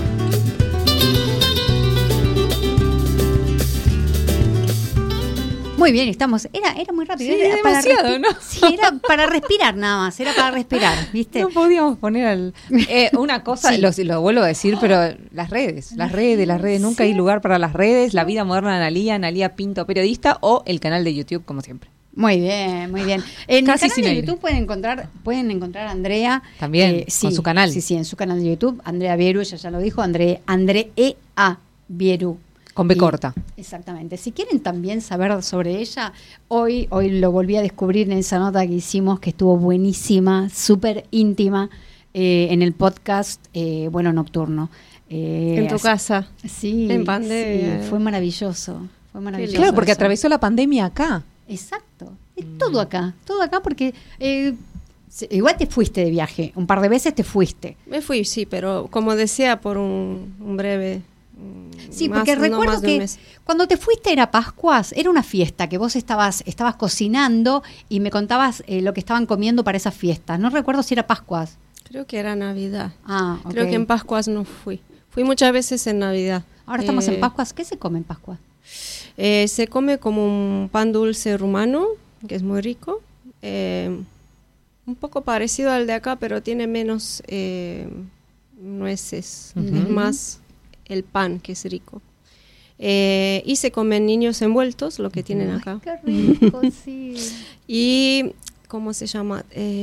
Muy bien, estamos. Era, era muy rápido. Sí, era demasiado, respi- ¿no? Sí, era para respirar nada más, era para respirar, ¿viste? No podíamos poner al... Eh, una cosa, Sí. lo, lo vuelvo a decir, pero las redes, las redes, las redes, nunca hay lugar para las redes, La Vida Moderna de Analía, Analía Pinto Periodista o el canal de YouTube, como siempre. Muy bien, muy bien. En Casi el canal sin de aire. YouTube pueden encontrar, pueden encontrar a Andrea. También, con su canal. Sí, sí, en su canal de YouTube. Andrea Bieru, ella ya lo dijo, Andrea, Andrea Bieru. Con B Y- corta. Exactamente. Si quieren también saber sobre ella, hoy, hoy lo volví a descubrir en esa nota que hicimos, que estuvo buenísima, súper íntima, eh, en el podcast eh, Bueno Nocturno. Eh, en tu así- casa. Sí, En pandemia. sí, fue maravilloso. Fue maravilloso. Claro, porque eso. atravesó la pandemia acá. Exacto. Es todo acá, todo acá porque eh, se- igual te fuiste de viaje, un par de veces te fuiste. Me fui, sí, pero como decía, por un, un breve... mm, Sí, más- porque no recuerdo más de un que mes. cuando te fuiste era Pascuas, era una fiesta que vos estabas estabas cocinando y me contabas eh, lo que estaban comiendo para esas fiestas. No recuerdo si era Pascuas. Creo que era Navidad. Ah, Creo ok. que en Pascuas no fui. Fui muchas veces en Navidad. Ahora estamos Eh, en Pascuas. ¿Qué se come en Pascuas? eh, se come como un pan dulce rumano, que es muy rico. Eh, un poco parecido al de acá, pero tiene menos eh, nueces. Es más el pan, que es rico. Eh, y se comen niños envueltos, lo que tienen acá. Qué rico, sí. Y, ¿cómo se llama?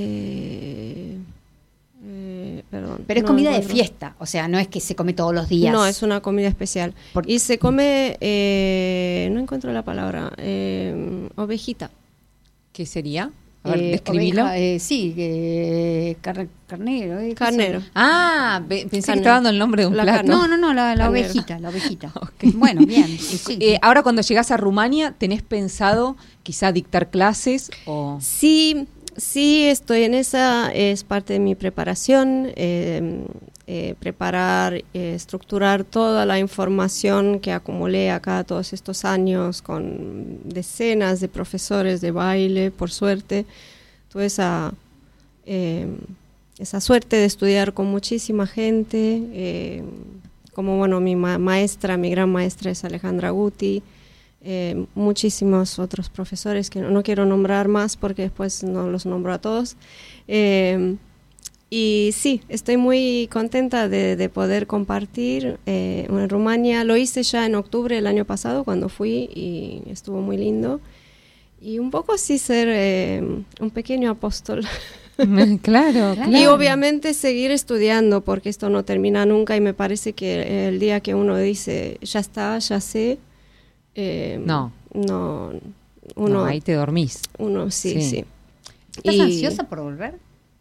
Eh, eh, perdón. Pero es no comida de encuentro. fiesta, o sea, no es que se come todos los días. No, es una comida especial. Por- Y se come, eh, no encuentro la palabra, eh, ovejita. ¿Qué sería? A ver, Eh, describilo. oveja, eh, sí, eh, car- carnero. eh, ¿qué Carnero. son? Ah, pe- pensé Carne. que estaba dando el nombre de un La plato. carne. No, no, no, la, la Carnero. ovejita, la ovejita. Bueno, bien. sí. Eh, ahora cuando llegas a Rumania, ¿tenés pensado quizá dictar clases o...? Sí, sí, estoy en esa, es parte de mi preparación, eh, eh, preparar, eh, estructurar toda la información que acumulé acá todos estos años con decenas de profesores de baile, por suerte, tuve esa, eh, esa suerte de estudiar con muchísima gente, eh, como bueno, mi ma- maestra, mi gran maestra es Alejandra Guti, eh, muchísimos otros profesores que no, no quiero nombrar más porque después no los nombro a todos. Eh, y sí, estoy muy contenta de, de poder compartir eh, en Rumania. Lo hice ya en octubre del año pasado cuando fui y estuvo muy lindo. Y un poco así ser eh, un pequeño apóstol. claro, claro. Y obviamente seguir estudiando porque esto no termina nunca y me parece que el día que uno dice ya está, ya sé, eh, No. no, uno, No, ahí te dormís. uno sí, Sí. sí. ¿Estás Y- ansiosa por volver?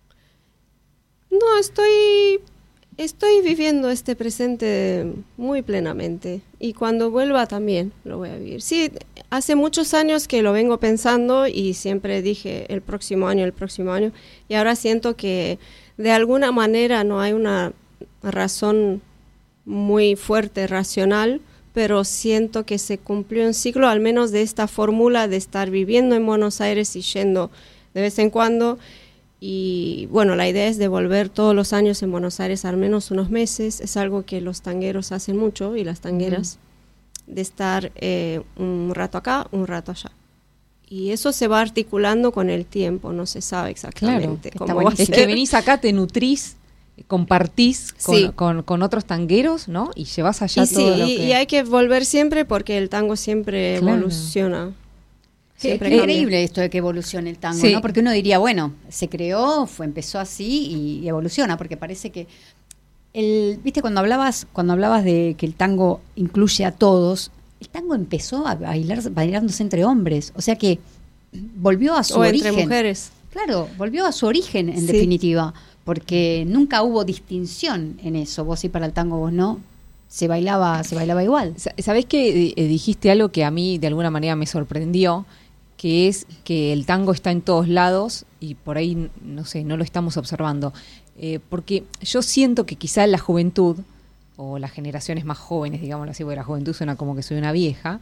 No, estoy, estoy viviendo este presente muy plenamente y cuando vuelva también lo voy a vivir. Sí, hace muchos años que lo vengo pensando y siempre dije el próximo año, el próximo año y ahora siento que de alguna manera no hay una razón muy fuerte, racional, pero siento que se cumplió un ciclo al menos de esta fórmula de estar viviendo en Buenos Aires y yendo de vez en cuando. Y bueno, la idea es de volver todos los años en Buenos Aires al menos unos meses. Es algo que los tangueros hacen mucho y las tangueras, de estar eh, un rato acá, un rato allá. Y eso se va articulando con el tiempo, no se sabe exactamente Está cómo va a buenísimo. Es que ser. venís acá, te nutrís, compartís con, Sí. con- con otros tangueros, ¿no? Y llevas allá Y sí, todo lo y, que... y hay que volver siempre porque el tango siempre Claro. evoluciona. Sí, Siempre es cambia. increíble esto de que evolucione el tango, Sí. ¿no? Porque uno diría, bueno, se creó, fue, empezó así y, y evoluciona, porque parece que el, viste, cuando hablabas, cuando hablabas de que el tango incluye a todos, el tango empezó a bailar, bailándose entre hombres, o sea que volvió a su O origen. entre mujeres. Claro, volvió a su origen en Sí. definitiva, porque nunca hubo distinción en eso, vos sí para el tango, vos no, se bailaba, se bailaba igual. Sa- ¿Sabés que eh, dijiste algo que a mí de alguna manera me sorprendió? Que es que el tango está en todos lados y por ahí, n- no sé, no lo estamos observando. Eh, porque yo siento que quizá la juventud, o las generaciones más jóvenes, digámoslo así, porque la juventud suena como que soy una vieja,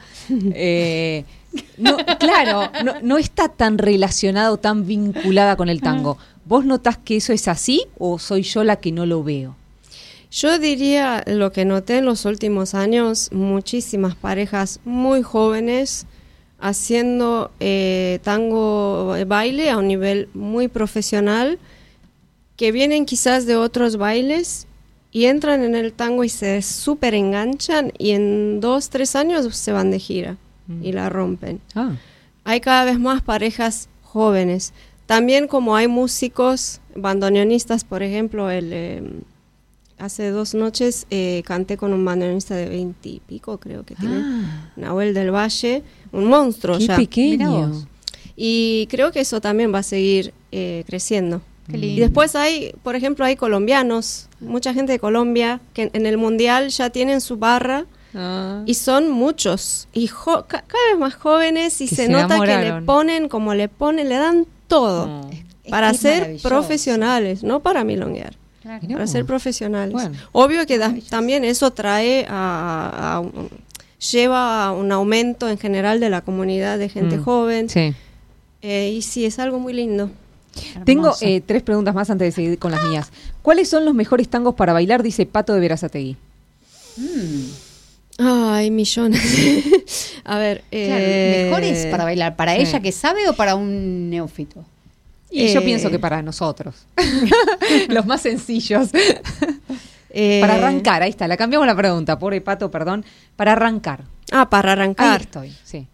eh, no, claro, no, no está tan relacionado, tan vinculada con el tango. ¿Vos notás que eso es así o soy yo la que no lo veo? Yo diría lo que noté en los últimos años, muchísimas parejas muy jóvenes haciendo eh, tango eh, baile a un nivel muy profesional, que vienen quizás de otros bailes y entran en el tango y se súper enganchan y en dos, tres años se van de gira y la rompen. Ah, Hay cada vez más parejas jóvenes. También como hay músicos, bandoneonistas, por ejemplo, el, eh, hace dos noches eh, canté con un bandoneonista de veinte y pico, creo que tiene, ah, Nahuel del Valle, un monstruo qué ya. pequeño. Mirá vos. Y creo que eso también va a seguir eh, creciendo. Qué lindo. Y después hay, por ejemplo, hay colombianos, mucha gente de Colombia que en, en el mundial ya tienen su barra. Ah. Y son muchos, y jo- ca- cada vez más jóvenes, y Que se, se nota que enamoraron. le ponen como le ponen, le dan todo No. Es para que es ser maravilloso. profesionales, no para milonguear, Claro. Mirá para vos. ser profesionales. Bueno. Obvio que da- también eso trae a, a un- lleva a un aumento en general de la comunidad de gente Mm. joven, Sí. eh, y sí, es algo muy lindo. Tengo Hermoso. eh, tres preguntas más antes de seguir con las mías. ¿Cuáles son los mejores tangos para bailar? Dice Pato de Verazategui. Mm. Ay, millones. A ver, Claro, eh, mejores para bailar, para sí. ella que sabe o para un neófito. Y yo Eh. pienso que para nosotros. Los más sencillos. eh, Para arrancar, ahí está, la cambiamos la pregunta, pobre Pato, perdón. Para arrancar. Ah, para Ahí arrancar. estoy, sí.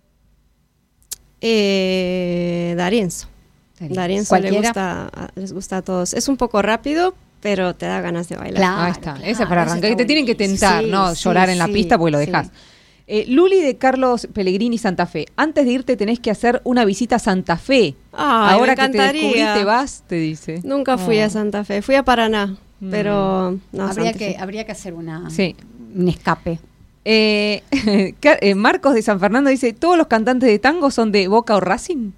Eh, Darienzo. Darienzo. Darienzo le ¿Cualquiera? gusta, a- les gusta a todos. Es un poco rápido, pero te da ganas de bailar. Claro. Ahí está, claro, esa es para eso arrancar. Y está te tienen que buenísimo. tentar, Sí, ¿no? sí, Llorar en la sí, pista porque lo sí. dejás. Eh, Luli de Carlos Pellegrini Santa Fe. Antes de irte tenés que hacer una visita a Santa Fe. Ay, Ahora me que te encantaría. descubrí, te vas, te dice. Nunca fui Oh. a Santa Fe, fui a Paraná, Mm. pero no, habría, Santa que, Fe. habría que hacer una, Sí. un escape. Eh, Car- eh, Marcos de San Fernando dice, ¿todos los cantantes de tango son de Boca o Racing?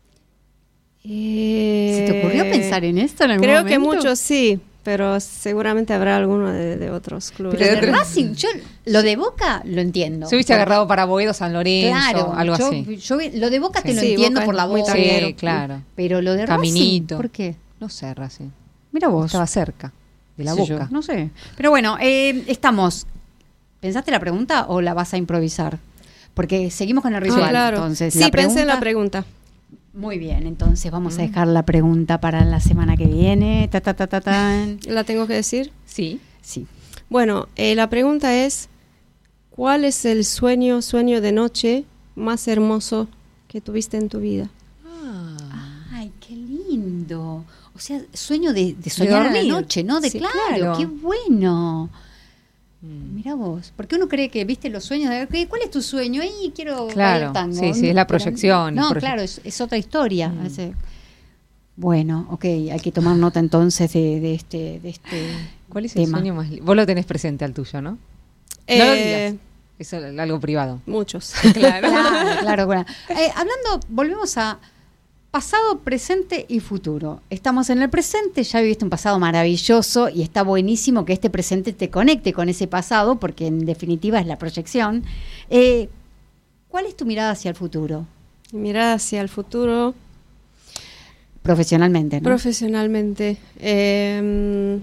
Eh, ¿Se te ocurrió pensar en esto en algún Creo que momento? muchos sí, pero seguramente habrá alguno de, de otros clubes. Pero Pero de de- Racing, yo lo de Boca lo entiendo. Se hubiese Porque- agarrado para Boedo, San Lorenzo, Claro, algo yo, así. yo lo de Boca te Sí. lo Sí, entiendo Boca por es la muy voz. tanguero. Sí, claro. Pero lo de Caminito. Racing, ¿por qué? No sé, Racing. Mira vos. Estaba cerca de la qué sé yo, Boca. no sé. Pero bueno, eh, estamos. ¿Pensaste la pregunta o la vas a improvisar? Porque seguimos con el Ah, ritual. claro. Entonces, sí, la pensé en la pregunta- pregunta. Muy bien, entonces vamos a dejar la pregunta para la semana que viene. Ta, ta, ta, ta, tan. ¿La tengo que decir? Sí. Sí. Bueno, eh, la pregunta es, ¿cuál es el sueño, sueño de noche más hermoso que tuviste en tu vida? Ay, qué lindo. O sea, sueño de, de soñar a la dormir. noche, ¿no? De Sí, claro, claro. qué bueno. Mm. Mira vos, porque uno cree que viste los sueños de ¿qué- ¿cuál es tu sueño? Ay, quiero Claro, bailar tango. sí, sí, es la Pero- proyección, No, proye- claro, es, es otra historia. Mm. Ese- Bueno, ok, hay que tomar nota entonces de, de este, de este ¿Cuál es el tema. sueño más li- Vos lo tenés presente al tuyo, ¿no? No lo Eh, digas. Es al- algo privado. Muchos. Claro. Claro, claro. claro. Eh, hablando, volvemos a pasado, presente y futuro. Estamos en el presente, ya viviste un pasado maravilloso y está buenísimo que este presente te conecte con ese pasado, porque en definitiva es la proyección. Eh, ¿Cuál es tu mirada hacia el futuro? Mirar hacia el futuro Profesionalmente, ¿no? profesionalmente. Eh,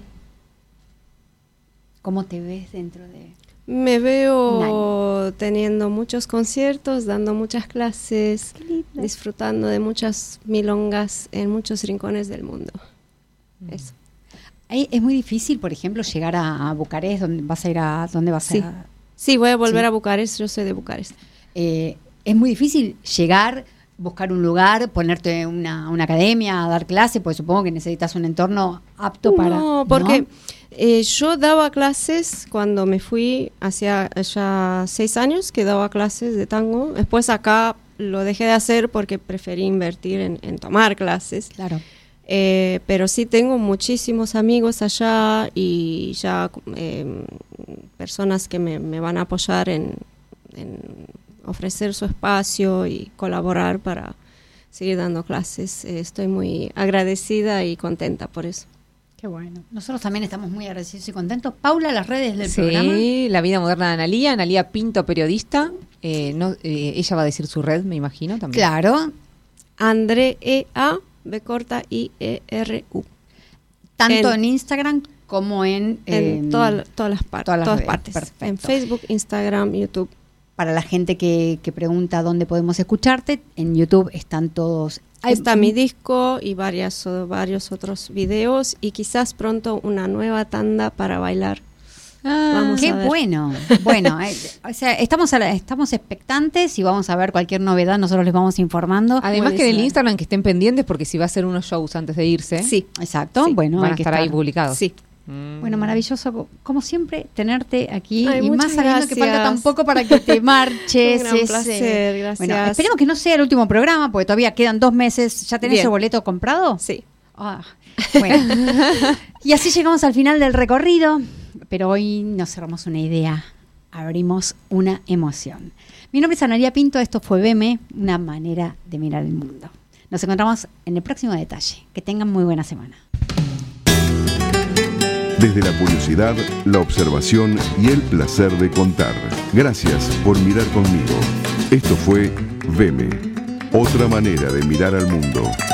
¿Cómo te ves dentro de...? me Un veo teniendo muchos conciertos, dando muchas clases, disfrutando de muchas milongas en muchos rincones del mundo. Eso. Ahí es muy difícil, por ejemplo, llegar a, a Bucarest, donde vas a ir a... ¿Dónde vas Sí. a...? Sí, voy a volver Sí. a Bucarest, yo soy de Bucarest. Eh, es muy difícil llegar, buscar un lugar, ponerte una, una academia, a dar clase, porque supongo que necesitas un entorno apto para... No, porque eh, yo daba clases cuando me fui hacia ya seis años, que daba clases de tango. Después acá lo dejé de hacer porque preferí invertir en, en tomar clases. Claro. Eh, pero sí tengo muchísimos amigos allá y ya eh, personas que me, me van a apoyar en, en ofrecer su espacio y colaborar para seguir dando clases. Eh, estoy muy agradecida y contenta por eso. Qué bueno. Nosotros también estamos muy agradecidos y contentos. Paula, las redes del Sí, programa. La vida moderna de Analía, Analía Pinto, periodista. Eh, no, eh, ella va a decir su red, me imagino, también. Claro. André E A B corta I E R U. Tanto en, En- Instagram como en... En eh, toda- todas las, par- todas las todas redes. partes. Perfecto. En Facebook, Instagram, YouTube. Para la gente que, que pregunta dónde podemos escucharte, en YouTube están todos... Ahí está mi disco y varias, o- varios otros videos y quizás pronto una nueva tanda para bailar. Ah, Vamos Qué a ver. bueno. Bueno, eh, o sea, estamos, a la- estamos expectantes y vamos a ver cualquier novedad, nosotros les vamos informando. Además que en el Buenísimo. Instagram que estén pendientes porque si va a hacer unos shows antes de irse. Sí, Exacto, Sí, bueno, van hay a que estar ahí publicados. sí. Mm. Bueno, maravilloso, como siempre, tenerte aquí Ay, y más muchas sabiendo que falta gracias. tan poco para que te marches. Un gran ese- placer, gracias. Bueno, esperemos que no sea el último programa, porque todavía quedan dos meses. ¿Ya tenés Bien. el boleto comprado? Sí. Ah, bueno. Y así llegamos al final del recorrido, pero hoy nos cerramos una idea, abrimos una emoción. Mi nombre es Analía Pinto, esto fue Veme, una manera de mirar el mundo. Nos encontramos en el próximo detalle. Que tengan muy buena semana. Desde la curiosidad, la observación y el placer de contar. Gracias por mirar conmigo. Esto fue Veme, otra manera de mirar al mundo.